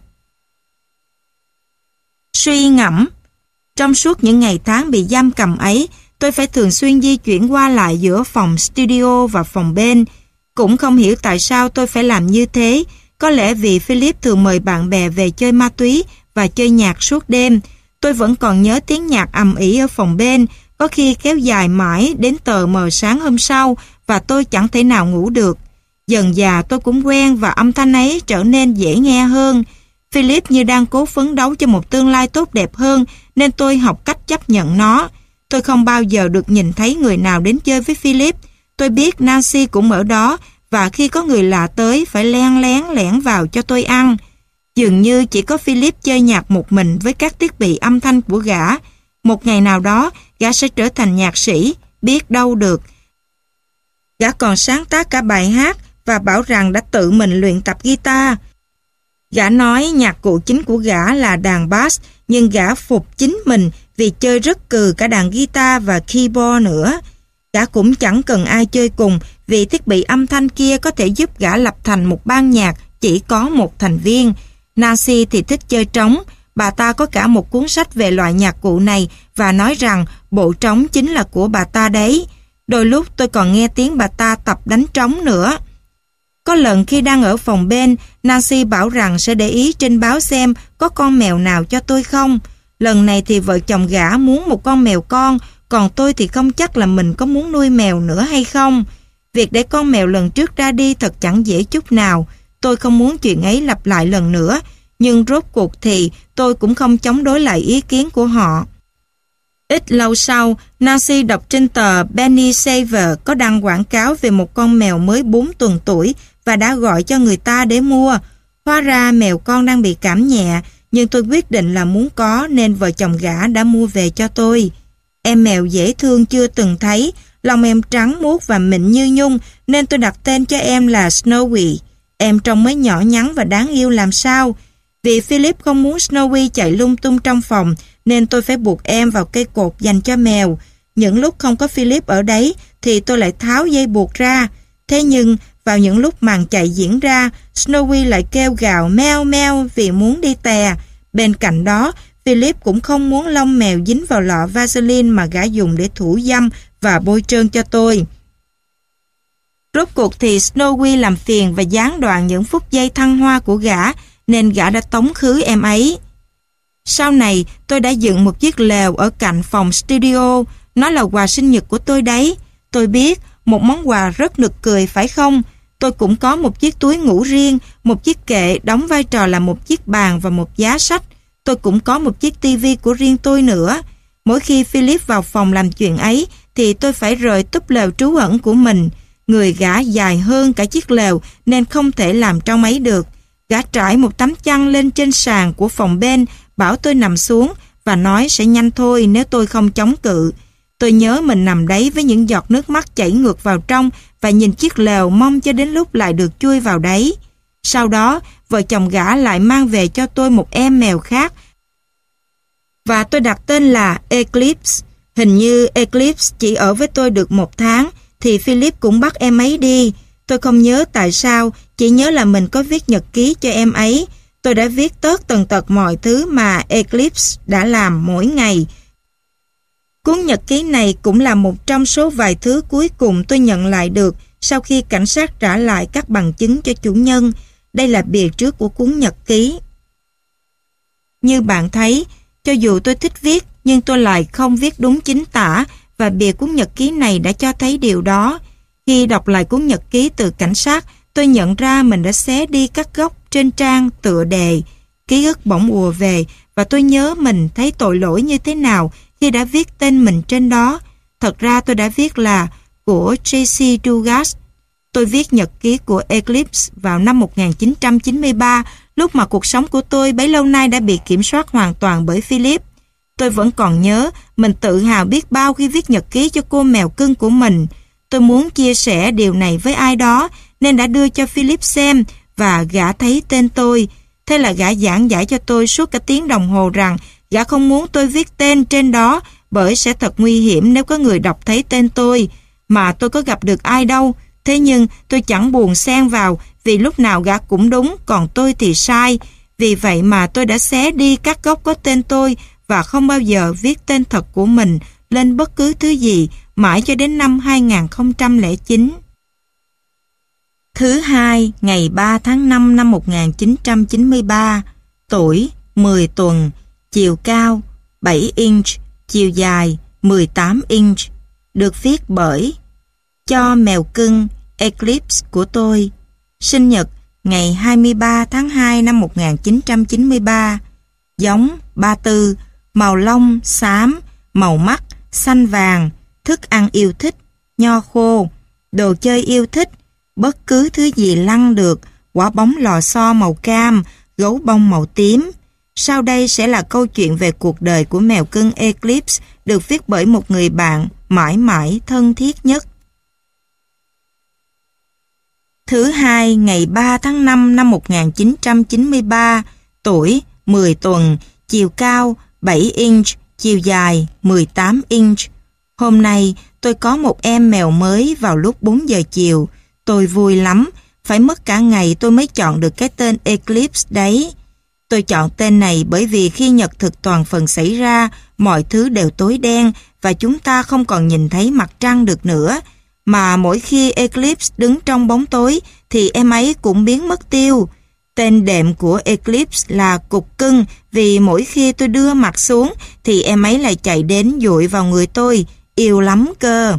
Suy ngẫm. Trong suốt những ngày tháng bị giam cầm ấy, tôi phải thường xuyên di chuyển qua lại giữa phòng studio và phòng bên. Cũng không hiểu tại sao tôi phải làm như thế. Có lẽ vì Philip thường mời bạn bè về chơi ma túy và chơi nhạc suốt đêm. Tôi vẫn còn nhớ tiếng nhạc ầm ĩ ở phòng bên, có khi kéo dài mãi đến tờ mờ sáng hôm sau và tôi chẳng thể nào ngủ được. Dần dà tôi cũng quen và âm thanh ấy trở nên dễ nghe hơn. Philip như đang cố phấn đấu cho một tương lai tốt đẹp hơn nên tôi học cách chấp nhận nó. Tôi không bao giờ được nhìn thấy người nào đến chơi với Philip. Tôi biết Nancy cũng ở đó và khi có người lạ tới phải len lén lẻn vào cho tôi ăn. Dường như chỉ có Philip chơi nhạc một mình với các thiết bị âm thanh của gã. Một ngày nào đó, gã sẽ trở thành nhạc sĩ, biết đâu được. Gã còn sáng tác cả bài hát và bảo rằng đã tự mình luyện tập guitar. Gã nói nhạc cụ chính của gã là đàn bass, nhưng gã phục chính mình vì chơi rất cừ cả đàn guitar và keyboard nữa. Gã cũng chẳng cần ai chơi cùng vì thiết bị âm thanh kia có thể giúp gã lập thành một ban nhạc chỉ có một thành viên. Nancy thì thích chơi trống. Bà ta có cả một cuốn sách về loại nhạc cụ này và nói rằng bộ trống chính là của bà ta đấy. Đôi lúc tôi còn nghe tiếng bà ta tập đánh trống nữa. Có lần khi đang ở phòng bên, Nancy bảo rằng sẽ để ý trên báo xem có con mèo nào cho tôi không. Lần này thì vợ chồng gã muốn một con mèo con, còn tôi thì không chắc là mình có muốn nuôi mèo nữa hay không. Việc để con mèo lần trước ra đi thật chẳng dễ chút nào. Tôi không muốn chuyện ấy lặp lại lần nữa, nhưng rốt cuộc thì tôi cũng không chống đối lại ý kiến của họ. Ít lâu sau, Nancy đọc trên tờ Penny Saver có đăng quảng cáo về một con mèo mới 4 tuần tuổi và đã gọi cho người ta để mua. Hóa ra mèo con đang bị cảm nhẹ, nhưng tôi quyết định là muốn có nên vợ chồng gã đã mua về cho tôi. Em mèo dễ thương chưa từng thấy, lông em trắng muốt và mịn như nhung nên tôi đặt tên cho em là Snowy. Em trông mới nhỏ nhắn và đáng yêu làm sao. Vì Philip không muốn Snowy chạy lung tung trong phòng nên tôi phải buộc em vào cây cột dành cho mèo. Những lúc không có Philip ở đấy thì tôi lại tháo dây buộc ra. Thế nhưng vào những lúc màn chạy diễn ra, Snowy lại kêu gào meo meo vì muốn đi tè. Bên cạnh đó, Philip cũng không muốn lông mèo dính vào lọ Vaseline mà gã dùng để thủ dâm và bôi trơn cho tôi. Rốt cuộc thì Snowy làm phiền và gián đoạn những phút giây thăng hoa của gã nên gã đã tống khứ em ấy. Sau này tôi đã dựng một chiếc lều ở cạnh phòng studio. Nó là quà sinh nhật của tôi đấy. Tôi biết, một món quà rất nực cười phải không? Tôi cũng có một chiếc túi ngủ riêng, một chiếc kệ đóng vai trò là một chiếc bàn và một giá sách. Tôi cũng có một chiếc tivi của riêng tôi nữa. Mỗi khi Philip vào phòng làm chuyện ấy thì tôi phải rời túp lều trú ẩn của mình. Người gã dài hơn cả chiếc lều nên không thể làm trong ấy được. Gã trải một tấm chăn lên trên sàn của phòng bên, bảo tôi nằm xuống và nói sẽ nhanh thôi nếu tôi không chống cự. Tôi nhớ mình nằm đấy với những giọt nước mắt chảy ngược vào trong và nhìn chiếc lều mong cho đến lúc lại được chui vào đấy. Sau đó, vợ chồng gã lại mang về cho tôi một em mèo khác và tôi đặt tên là Eclipse. Hình như Eclipse chỉ ở với tôi được 1 tháng thì Philip cũng bắt em ấy đi. Tôi không nhớ tại sao, chỉ nhớ là mình có viết nhật ký cho em ấy. Tôi đã viết tất tần tật mọi thứ mà Eclipse đã làm mỗi ngày. Cuốn nhật ký này cũng là một trong số vài thứ cuối cùng tôi nhận lại được sau khi cảnh sát trả lại các bằng chứng cho chủ nhân. Đây là bìa trước của cuốn nhật ký. Như bạn thấy, cho dù tôi thích viết nhưng tôi lại không viết đúng chính tả và bìa cuốn nhật ký này đã cho thấy điều đó. Khi đọc lại cuốn nhật ký từ cảnh sát, tôi nhận ra mình đã xé đi các góc trên trang tựa đề. Ký ức bỗng ùa về và và tôi nhớ mình thấy tội lỗi như thế nào khi đã viết tên mình trên đó. Thật ra tôi đã viết là của J.C. Dugas. Tôi viết nhật ký của Eclipse vào năm 1993, lúc mà cuộc sống của tôi bấy lâu nay đã bị kiểm soát hoàn toàn bởi Philip. Tôi vẫn còn nhớ mình tự hào biết bao khi viết nhật ký cho cô mèo cưng của mình. Tôi muốn chia sẻ điều này với ai đó nên đã đưa cho Philip xem và gã thấy tên tôi. Thế là gã giảng giải cho tôi suốt cả tiếng đồng hồ rằng gã không muốn tôi viết tên trên đó bởi sẽ thật nguy hiểm nếu có người đọc thấy tên tôi. Mà tôi có gặp được ai đâu. Thế nhưng tôi chẳng buồn xen vào vì lúc nào gã cũng đúng còn tôi thì sai. Vì vậy mà tôi đã xé đi các góc có tên tôi và không bao giờ viết tên thật của mình lên bất cứ thứ gì mãi cho đến năm 2009. Thứ hai, ngày 3 tháng 5 năm 1993, tuổi 10 tuần, chiều cao 7 inch, chiều dài 18 inch, được viết bởi cho mèo cưng Eclipse của tôi. Sinh nhật ngày 23 tháng 2 năm 1993. Giống 34, màu lông xám, màu mắt xanh vàng, thức ăn yêu thích, nho khô, đồ chơi yêu thích, bất cứ thứ gì lăn được, quả bóng lò xo màu cam, gấu bông màu tím. Sau đây sẽ là câu chuyện về cuộc đời của mèo cưng Eclipse, được viết bởi một người bạn mãi mãi thân thiết nhất. Thứ hai, ngày 3 tháng 5 năm 1993, tuổi 10 tuần, chiều cao 7 inch, chiều dài 18 inch. Hôm nay tôi có một em mèo mới vào lúc 4 giờ chiều. Tôi vui lắm, phải mất cả ngày tôi mới chọn được cái tên Eclipse đấy. Tôi chọn tên này bởi vì khi nhật thực toàn phần xảy ra, mọi thứ đều tối đen và chúng ta không còn nhìn thấy mặt trăng được nữa. Mà mỗi khi Eclipse đứng trong bóng tối thì em ấy cũng biến mất tiêu. Tên đệm của Eclipse là Cục Cưng vì mỗi khi tôi đưa mặt xuống thì em ấy lại chạy đến dụi vào người tôi, yêu lắm cơ.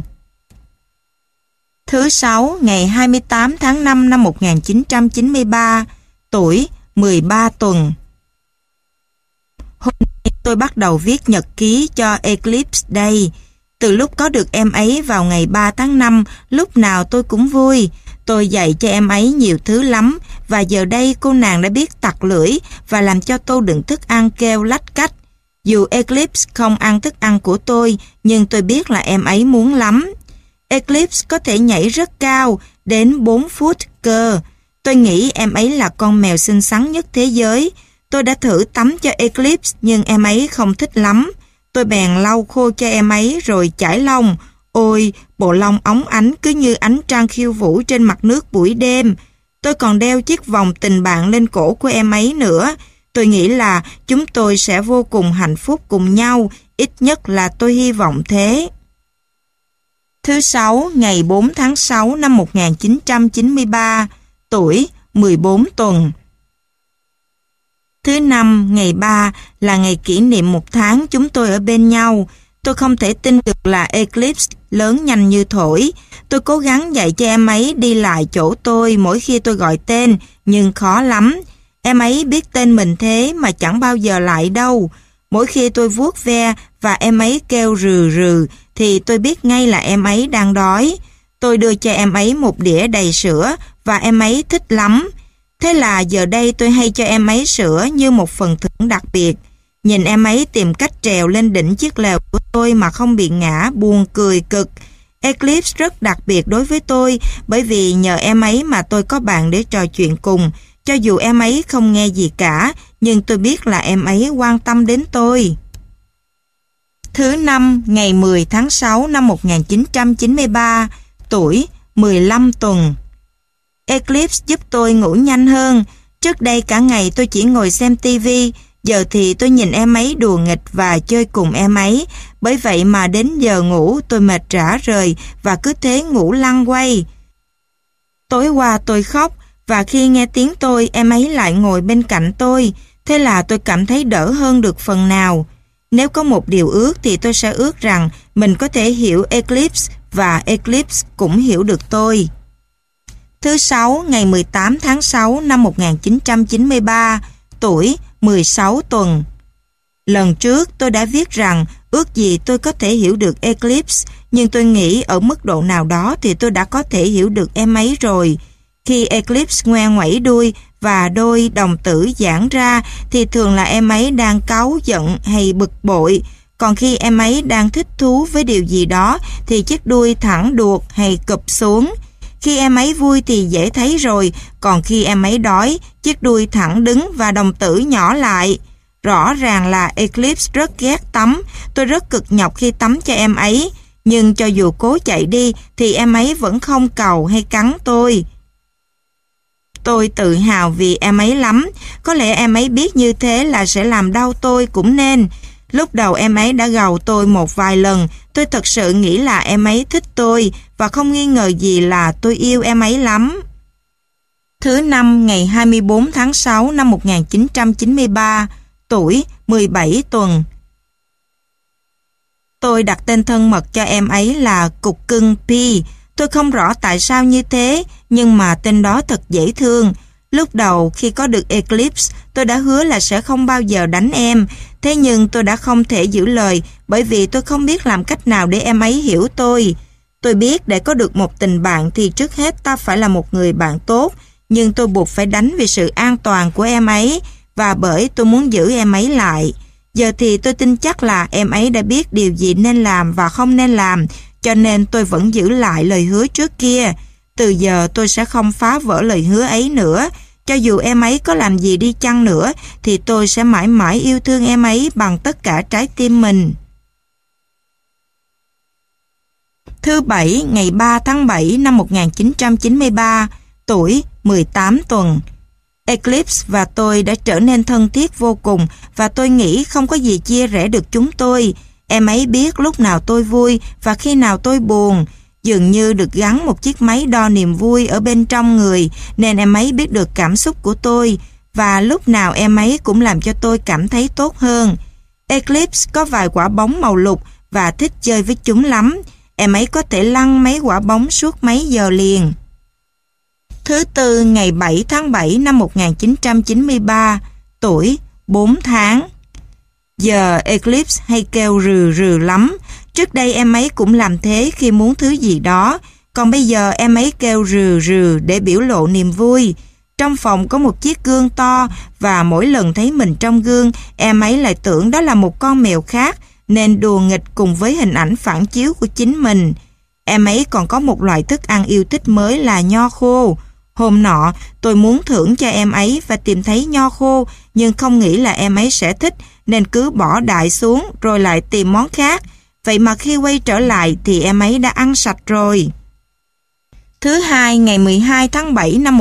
Thứ sáu, ngày 28 tháng 5 năm 1993, tuổi 13 tuần. Hôm nay tôi bắt đầu viết nhật ký cho Eclipse đây. Từ lúc có được em ấy vào ngày 3 tháng 5, lúc nào tôi cũng vui. Tôi dạy cho em ấy nhiều thứ lắm và giờ đây cô nàng đã biết tặc lưỡi và làm cho tô đựng thức ăn kêu lách cách. Dù Eclipse không ăn thức ăn của tôi, nhưng tôi biết là em ấy muốn lắm. Eclipse có thể nhảy rất cao, đến 4 phút cơ. Tôi nghĩ em ấy là con mèo xinh xắn nhất thế giới. Tôi đã thử tắm cho Eclipse nhưng em ấy không thích lắm. Tôi bèn lau khô cho em ấy rồi chải lông. Ôi, bộ lông óng ánh cứ như ánh trăng khiêu vũ trên mặt nước buổi đêm. Tôi còn đeo chiếc vòng tình bạn lên cổ của em ấy nữa. Tôi nghĩ là chúng tôi sẽ vô cùng hạnh phúc cùng nhau, ít nhất là tôi hy vọng thế. Thứ sáu, ngày 4 tháng 6 năm 1993, tuổi 14 tuần. Thứ năm, ngày 3 là ngày kỷ niệm 1 tháng chúng tôi ở bên nhau. Tôi không thể tin được là Eclipse lớn nhanh như thổi. Tôi cố gắng dạy cho em ấy đi lại chỗ tôi mỗi khi tôi gọi tên, nhưng khó lắm. Em ấy biết tên mình thế mà chẳng bao giờ lại đâu. Mỗi khi tôi vuốt ve và em ấy kêu rừ rừ, thì tôi biết ngay là em ấy đang đói. Tôi đưa cho em ấy một đĩa đầy sữa và em ấy thích lắm. Thế là giờ đây tôi hay cho em ấy sữa như một phần thưởng đặc biệt. Nhìn em ấy tìm cách trèo lên đỉnh chiếc lều của tôi mà không bị ngã, buồn cười cực. Eclipse rất đặc biệt đối với tôi bởi vì nhờ em ấy mà tôi có bạn để trò chuyện cùng. Cho dù em ấy không nghe gì cả, nhưng tôi biết là em ấy quan tâm đến tôi. Thứ năm, ngày 10 tháng 6 năm 1993, tuổi 15 tuần. Eclipse giúp tôi ngủ nhanh hơn. Trước đây cả ngày tôi chỉ ngồi xem tivi, giờ thì tôi nhìn em ấy đùa nghịch và chơi cùng em ấy. Bởi vậy mà đến giờ ngủ tôi mệt rã rời và cứ thế ngủ lăn quay. Tối qua tôi khóc và khi nghe tiếng tôi, em ấy lại ngồi bên cạnh tôi. Thế là tôi cảm thấy đỡ hơn được phần nào. Nếu có một điều ước thì tôi sẽ ước rằng mình có thể hiểu Eclipse và Eclipse cũng hiểu được tôi. Thứ sáu, ngày 18 tháng 6 năm 1993, tuổi 16 tuần. Lần trước tôi đã viết rằng ước gì tôi có thể hiểu được Eclipse, nhưng tôi nghĩ ở mức độ nào đó thì tôi đã có thể hiểu được em ấy rồi. Khi Eclipse ngoe ngoẩy đuôi và đôi đồng tử giãn ra thì thường là em ấy đang cáu giận hay bực bội. Còn khi em ấy đang thích thú với điều gì đó thì chiếc đuôi thẳng đuột hay cụp xuống. Khi em ấy vui thì dễ thấy rồi, còn khi em ấy đói, chiếc đuôi thẳng đứng và đồng tử nhỏ lại. Rõ ràng là Eclipse rất ghét tắm, tôi rất cực nhọc khi tắm cho em ấy, nhưng cho dù cố chạy đi thì em ấy vẫn không càu hay cắn tôi. Tôi tự hào vì em ấy lắm, có lẽ em ấy biết như thế là sẽ làm đau tôi cũng nên. Lúc đầu em ấy đã gầu tôi một vài lần, tôi thật sự nghĩ là em ấy thích tôi và không nghi ngờ gì là tôi yêu em ấy lắm. Thứ Năm ngày 24 tháng 6 năm 1993, tuổi 17 tuần. Tôi đặt tên thân mật cho em ấy là Cục Cưng P. Tôi không rõ tại sao như thế, nhưng mà tên đó thật dễ thương. Lúc đầu khi có được Eclipse, tôi đã hứa là sẽ không bao giờ đánh em. Thế nhưng tôi đã không thể giữ lời bởi vì tôi không biết làm cách nào để em ấy hiểu tôi. Tôi biết để có được một tình bạn thì trước hết ta phải là một người bạn tốt, nhưng tôi buộc phải đánh vì sự an toàn của em ấy và bởi tôi muốn giữ em ấy lại. Giờ thì tôi tin chắc là em ấy đã biết điều gì nên làm và không nên làm, cho nên tôi vẫn giữ lại lời hứa trước kia. Từ giờ tôi sẽ không phá vỡ lời hứa ấy nữa. Cho dù em ấy có làm gì đi chăng nữa thì tôi sẽ mãi mãi yêu thương em ấy bằng tất cả trái tim mình. Thứ Bảy ngày 3 tháng 7 năm 1993, tuổi 18 tuần. Eclipse và tôi đã trở nên thân thiết vô cùng và tôi nghĩ không có gì chia rẽ được chúng tôi. Em ấy biết lúc nào tôi vui và khi nào tôi buồn. Dường như được gắn một chiếc máy đo niềm vui ở bên trong người nên em ấy biết được cảm xúc của tôi và lúc nào em ấy cũng làm cho tôi cảm thấy tốt hơn. Eclipse có vài quả bóng màu lục và thích chơi với chúng lắm. Em ấy có thể lăn mấy quả bóng suốt mấy giờ liền. Thứ Tư ngày 7 tháng 7 năm 1993, tuổi 4 tháng. Giờ Eclipse hay kêu rừ rừ lắm. Trước đây em ấy cũng làm thế khi muốn thứ gì đó, còn bây giờ em ấy kêu rừ rừ để biểu lộ niềm vui. Trong phòng có một chiếc gương to và mỗi lần thấy mình trong gương, em ấy lại tưởng đó là một con mèo khác nên đùa nghịch cùng với hình ảnh phản chiếu của chính mình. Em ấy còn có một loại thức ăn yêu thích mới là nho khô. Hôm nọ tôi muốn thưởng cho em ấy và tìm thấy nho khô nhưng không nghĩ là em ấy sẽ thích nên cứ bỏ đại xuống rồi lại tìm món khác. Vậy mà khi quay trở lại thì em ấy đã ăn sạch rồi. Thứ Hai ngày 12 tháng 7 năm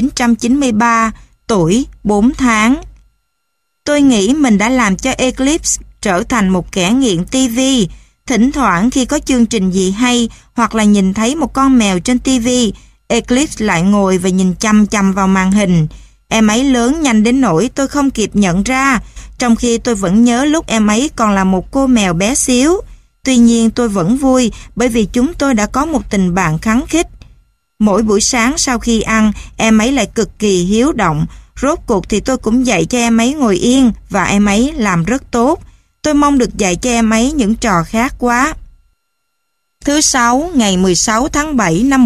1993, tuổi 4 tháng. Tôi nghĩ mình đã làm cho Eclipse trở thành một kẻ nghiện TV. Thỉnh thoảng khi có chương trình gì hay hoặc là nhìn thấy một con mèo trên TV, Eclipse lại ngồi và nhìn chăm chăm vào màn hình. Em ấy lớn nhanh đến nỗi tôi không kịp nhận ra, trong khi tôi vẫn nhớ lúc em ấy còn là một cô mèo bé xíu. Tuy nhiên tôi vẫn vui bởi vì chúng tôi đã có một tình bạn khăng khít. Mỗi buổi sáng sau khi ăn, em ấy lại cực kỳ hiếu động. Rốt cuộc thì tôi cũng dạy cho em ấy ngồi yên và em ấy làm rất tốt. Tôi mong được dạy cho em ấy những trò khác quá. Thứ Sáu ngày 16 tháng 7 năm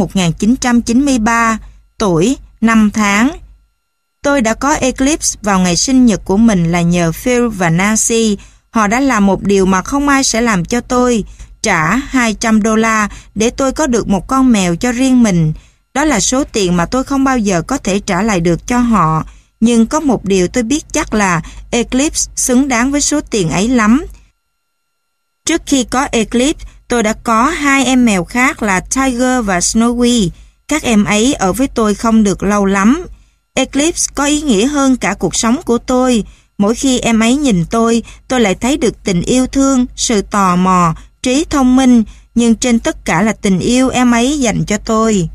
1993, tuổi 5 tháng. Tôi đã có Eclipse vào ngày sinh nhật của mình là nhờ Phil và Nancy. Họ đã làm một điều mà không ai sẽ làm cho tôi, trả $200 để tôi có được một con mèo cho riêng mình. Đó là số tiền mà tôi không bao giờ có thể trả lại được cho họ. Nhưng có một điều tôi biết chắc là Eclipse xứng đáng với số tiền ấy lắm. Trước khi có Eclipse, tôi đã có 2 em mèo khác là Tiger và Snowy. Các em ấy ở với tôi không được lâu lắm. Eclipse có ý nghĩa hơn cả cuộc sống của tôi. Mỗi khi em ấy nhìn tôi lại thấy được tình yêu thương, sự tò mò, trí thông minh, nhưng trên tất cả là tình yêu em ấy dành cho tôi.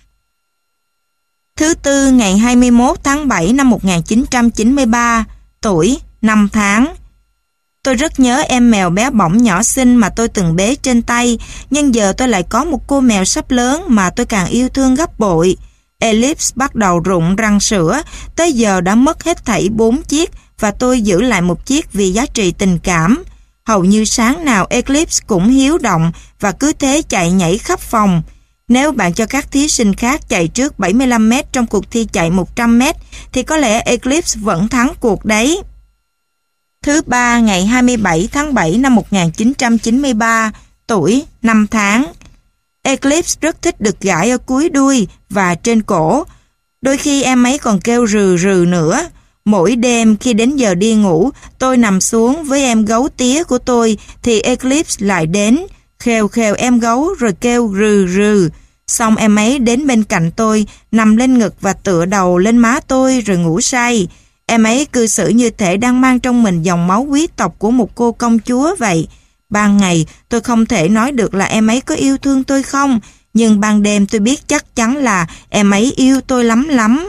Thứ Tư ngày 21 tháng 7 năm 1993, tuổi 5 tháng. Tôi rất nhớ em mèo bé bỏng nhỏ xinh mà tôi từng bế trên tay, nhưng giờ tôi lại có một cô mèo sắp lớn mà tôi càng yêu thương gấp bội. Eclipse bắt đầu rụng răng sữa, tới giờ đã mất hết thảy 4 chiếc và tôi giữ lại một chiếc vì giá trị tình cảm. Hầu như sáng nào Eclipse cũng hiếu động và cứ thế chạy nhảy khắp phòng. Nếu bạn cho các thí sinh khác chạy trước 75m trong cuộc thi chạy 100m thì có lẽ Eclipse vẫn thắng cuộc đấy. Thứ ba, ngày 27 tháng 7 năm 1993, tuổi 5 tháng. Eclipse rất thích được gãi ở cuối đuôi và trên cổ. Đôi khi em ấy còn kêu rừ rừ nữa. Mỗi đêm khi đến giờ đi ngủ, tôi nằm xuống với em gấu tía của tôi thì Eclipse lại đến, khều khều em gấu rồi kêu rừ rừ. Xong em ấy đến bên cạnh tôi, nằm lên ngực và tựa đầu lên má tôi rồi ngủ say. Em ấy cư xử như thể đang mang trong mình dòng máu quý tộc của một cô công chúa vậy. Ban ngày tôi không thể nói được là em ấy có yêu thương tôi không, nhưng ban đêm tôi biết chắc chắn là em ấy yêu tôi lắm lắm.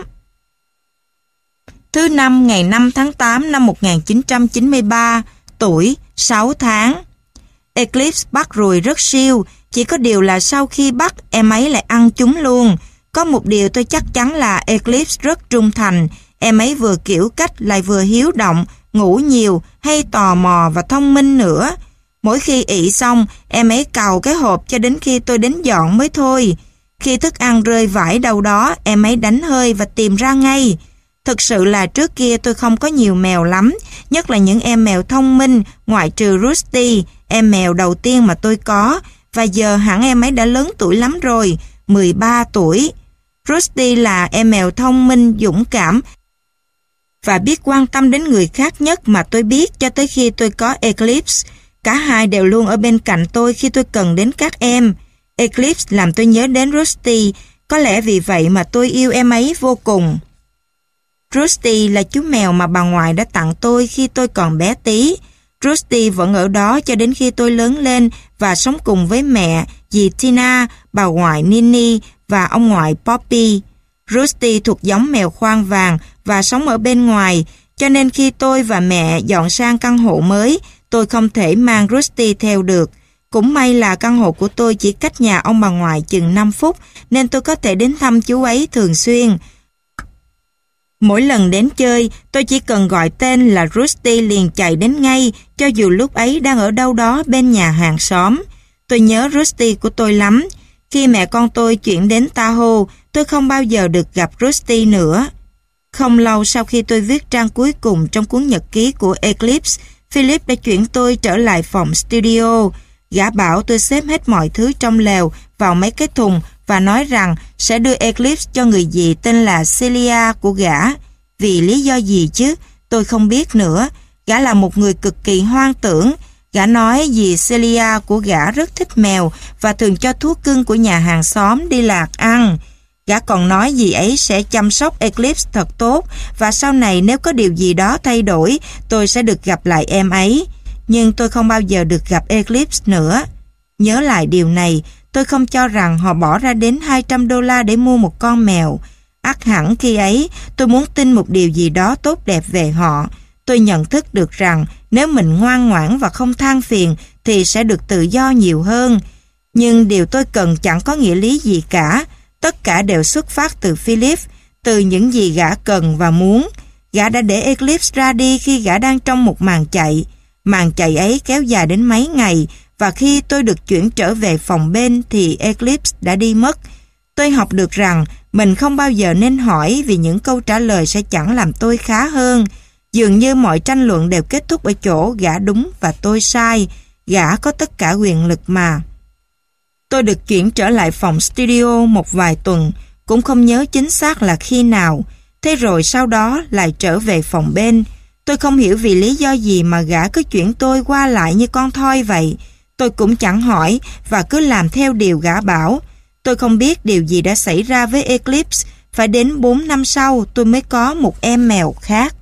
Thứ năm, ngày 5 tháng 8 năm 1993, tuổi 6 tháng. Eclipse bắt ruồi rất siêu, chỉ có điều là sau khi bắt em ấy lại ăn chúng luôn. Có một điều tôi chắc chắn là Eclipse rất trung thành, em ấy vừa kiểu cách lại vừa hiếu động, ngủ nhiều, hay tò mò và thông minh nữa. Mỗi khi ị xong, em ấy cào cái hộp cho đến khi tôi đến dọn mới thôi. Khi thức ăn rơi vãi đâu đó, em ấy đánh hơi và tìm ra ngay. Thực sự là trước kia tôi không có nhiều mèo lắm, nhất là những em mèo thông minh, ngoại trừ Rusty, em mèo đầu tiên mà tôi có, và giờ hẳn em ấy đã lớn tuổi lắm rồi, 13 tuổi. Rusty là em mèo thông minh, dũng cảm và biết quan tâm đến người khác nhất mà tôi biết cho tới khi tôi có Eclipse. Cả hai đều luôn ở bên cạnh tôi khi tôi cần đến các em. Eclipse làm tôi nhớ đến Rusty, có lẽ vì vậy mà tôi yêu em ấy vô cùng. Rusty là chú mèo mà bà ngoại đã tặng tôi khi tôi còn bé tí. Rusty vẫn ở đó cho đến khi tôi lớn lên và sống cùng với mẹ, dì Tina, bà ngoại Nini và ông ngoại Poppy. Rusty thuộc giống mèo khoang vàng và sống ở bên ngoài, cho nên khi tôi và mẹ dọn sang căn hộ mới, tôi không thể mang Rusty theo được. Cũng may là căn hộ của tôi chỉ cách nhà ông bà ngoại chừng 5 phút, nên tôi có thể đến thăm chú ấy thường xuyên. Mỗi lần đến chơi, tôi chỉ cần gọi tên là Rusty liền chạy đến ngay, cho dù lúc ấy đang ở đâu đó bên nhà hàng xóm. Tôi nhớ Rusty của tôi lắm. Khi mẹ con tôi chuyển đến Tahoe, tôi không bao giờ được gặp Rusty nữa. Không lâu sau khi tôi viết trang cuối cùng trong cuốn nhật ký của Eclipse, Philip đã chuyển tôi trở lại phòng studio. Gã bảo tôi xếp hết mọi thứ trong lều vào mấy cái thùng và nói rằng sẽ đưa Eclipse cho người dì tên là Celia của gã. Vì lý do gì chứ, tôi không biết nữa. Gã là một người cực kỳ hoang tưởng. Gã nói dì Celia của gã rất thích mèo và thường cho thú cưng của nhà hàng xóm đi lạc ăn. Gã còn nói dì ấy sẽ chăm sóc Eclipse thật tốt và sau này nếu có điều gì đó thay đổi, tôi sẽ được gặp lại em ấy. Nhưng tôi không bao giờ được gặp Eclipse nữa. Nhớ lại điều này, tôi không cho rằng họ bỏ ra đến $200 để mua một con mèo. Ắt hẳn khi ấy, tôi muốn tin một điều gì đó tốt đẹp về họ. Tôi nhận thức được rằng nếu mình ngoan ngoãn và không than phiền thì sẽ được tự do nhiều hơn. Nhưng điều tôi cần chẳng có nghĩa lý gì cả. Tất cả đều xuất phát từ Philip, từ những gì gã cần và muốn. Gã đã để Eclipse ra đi khi gã đang trong một màn chạy. Màn chạy ấy kéo dài đến mấy ngày và khi tôi được chuyển trở về phòng bên thì Eclipse đã đi mất. Tôi học được rằng mình không bao giờ nên hỏi vì những câu trả lời sẽ chẳng làm tôi khá hơn. Dường như mọi tranh luận đều kết thúc ở chỗ gã đúng và tôi sai. Gã có tất cả quyền lực mà. Tôi được chuyển trở lại phòng studio một vài tuần, cũng không nhớ chính xác là khi nào. Thế rồi sau đó lại trở về phòng bên. Tôi không hiểu vì lý do gì mà gã cứ chuyển tôi qua lại như con thoi vậy. Tôi cũng chẳng hỏi và cứ làm theo điều gã bảo. Tôi không biết điều gì đã xảy ra với Eclipse. Phải đến 4 năm sau tôi mới có một em mèo khác.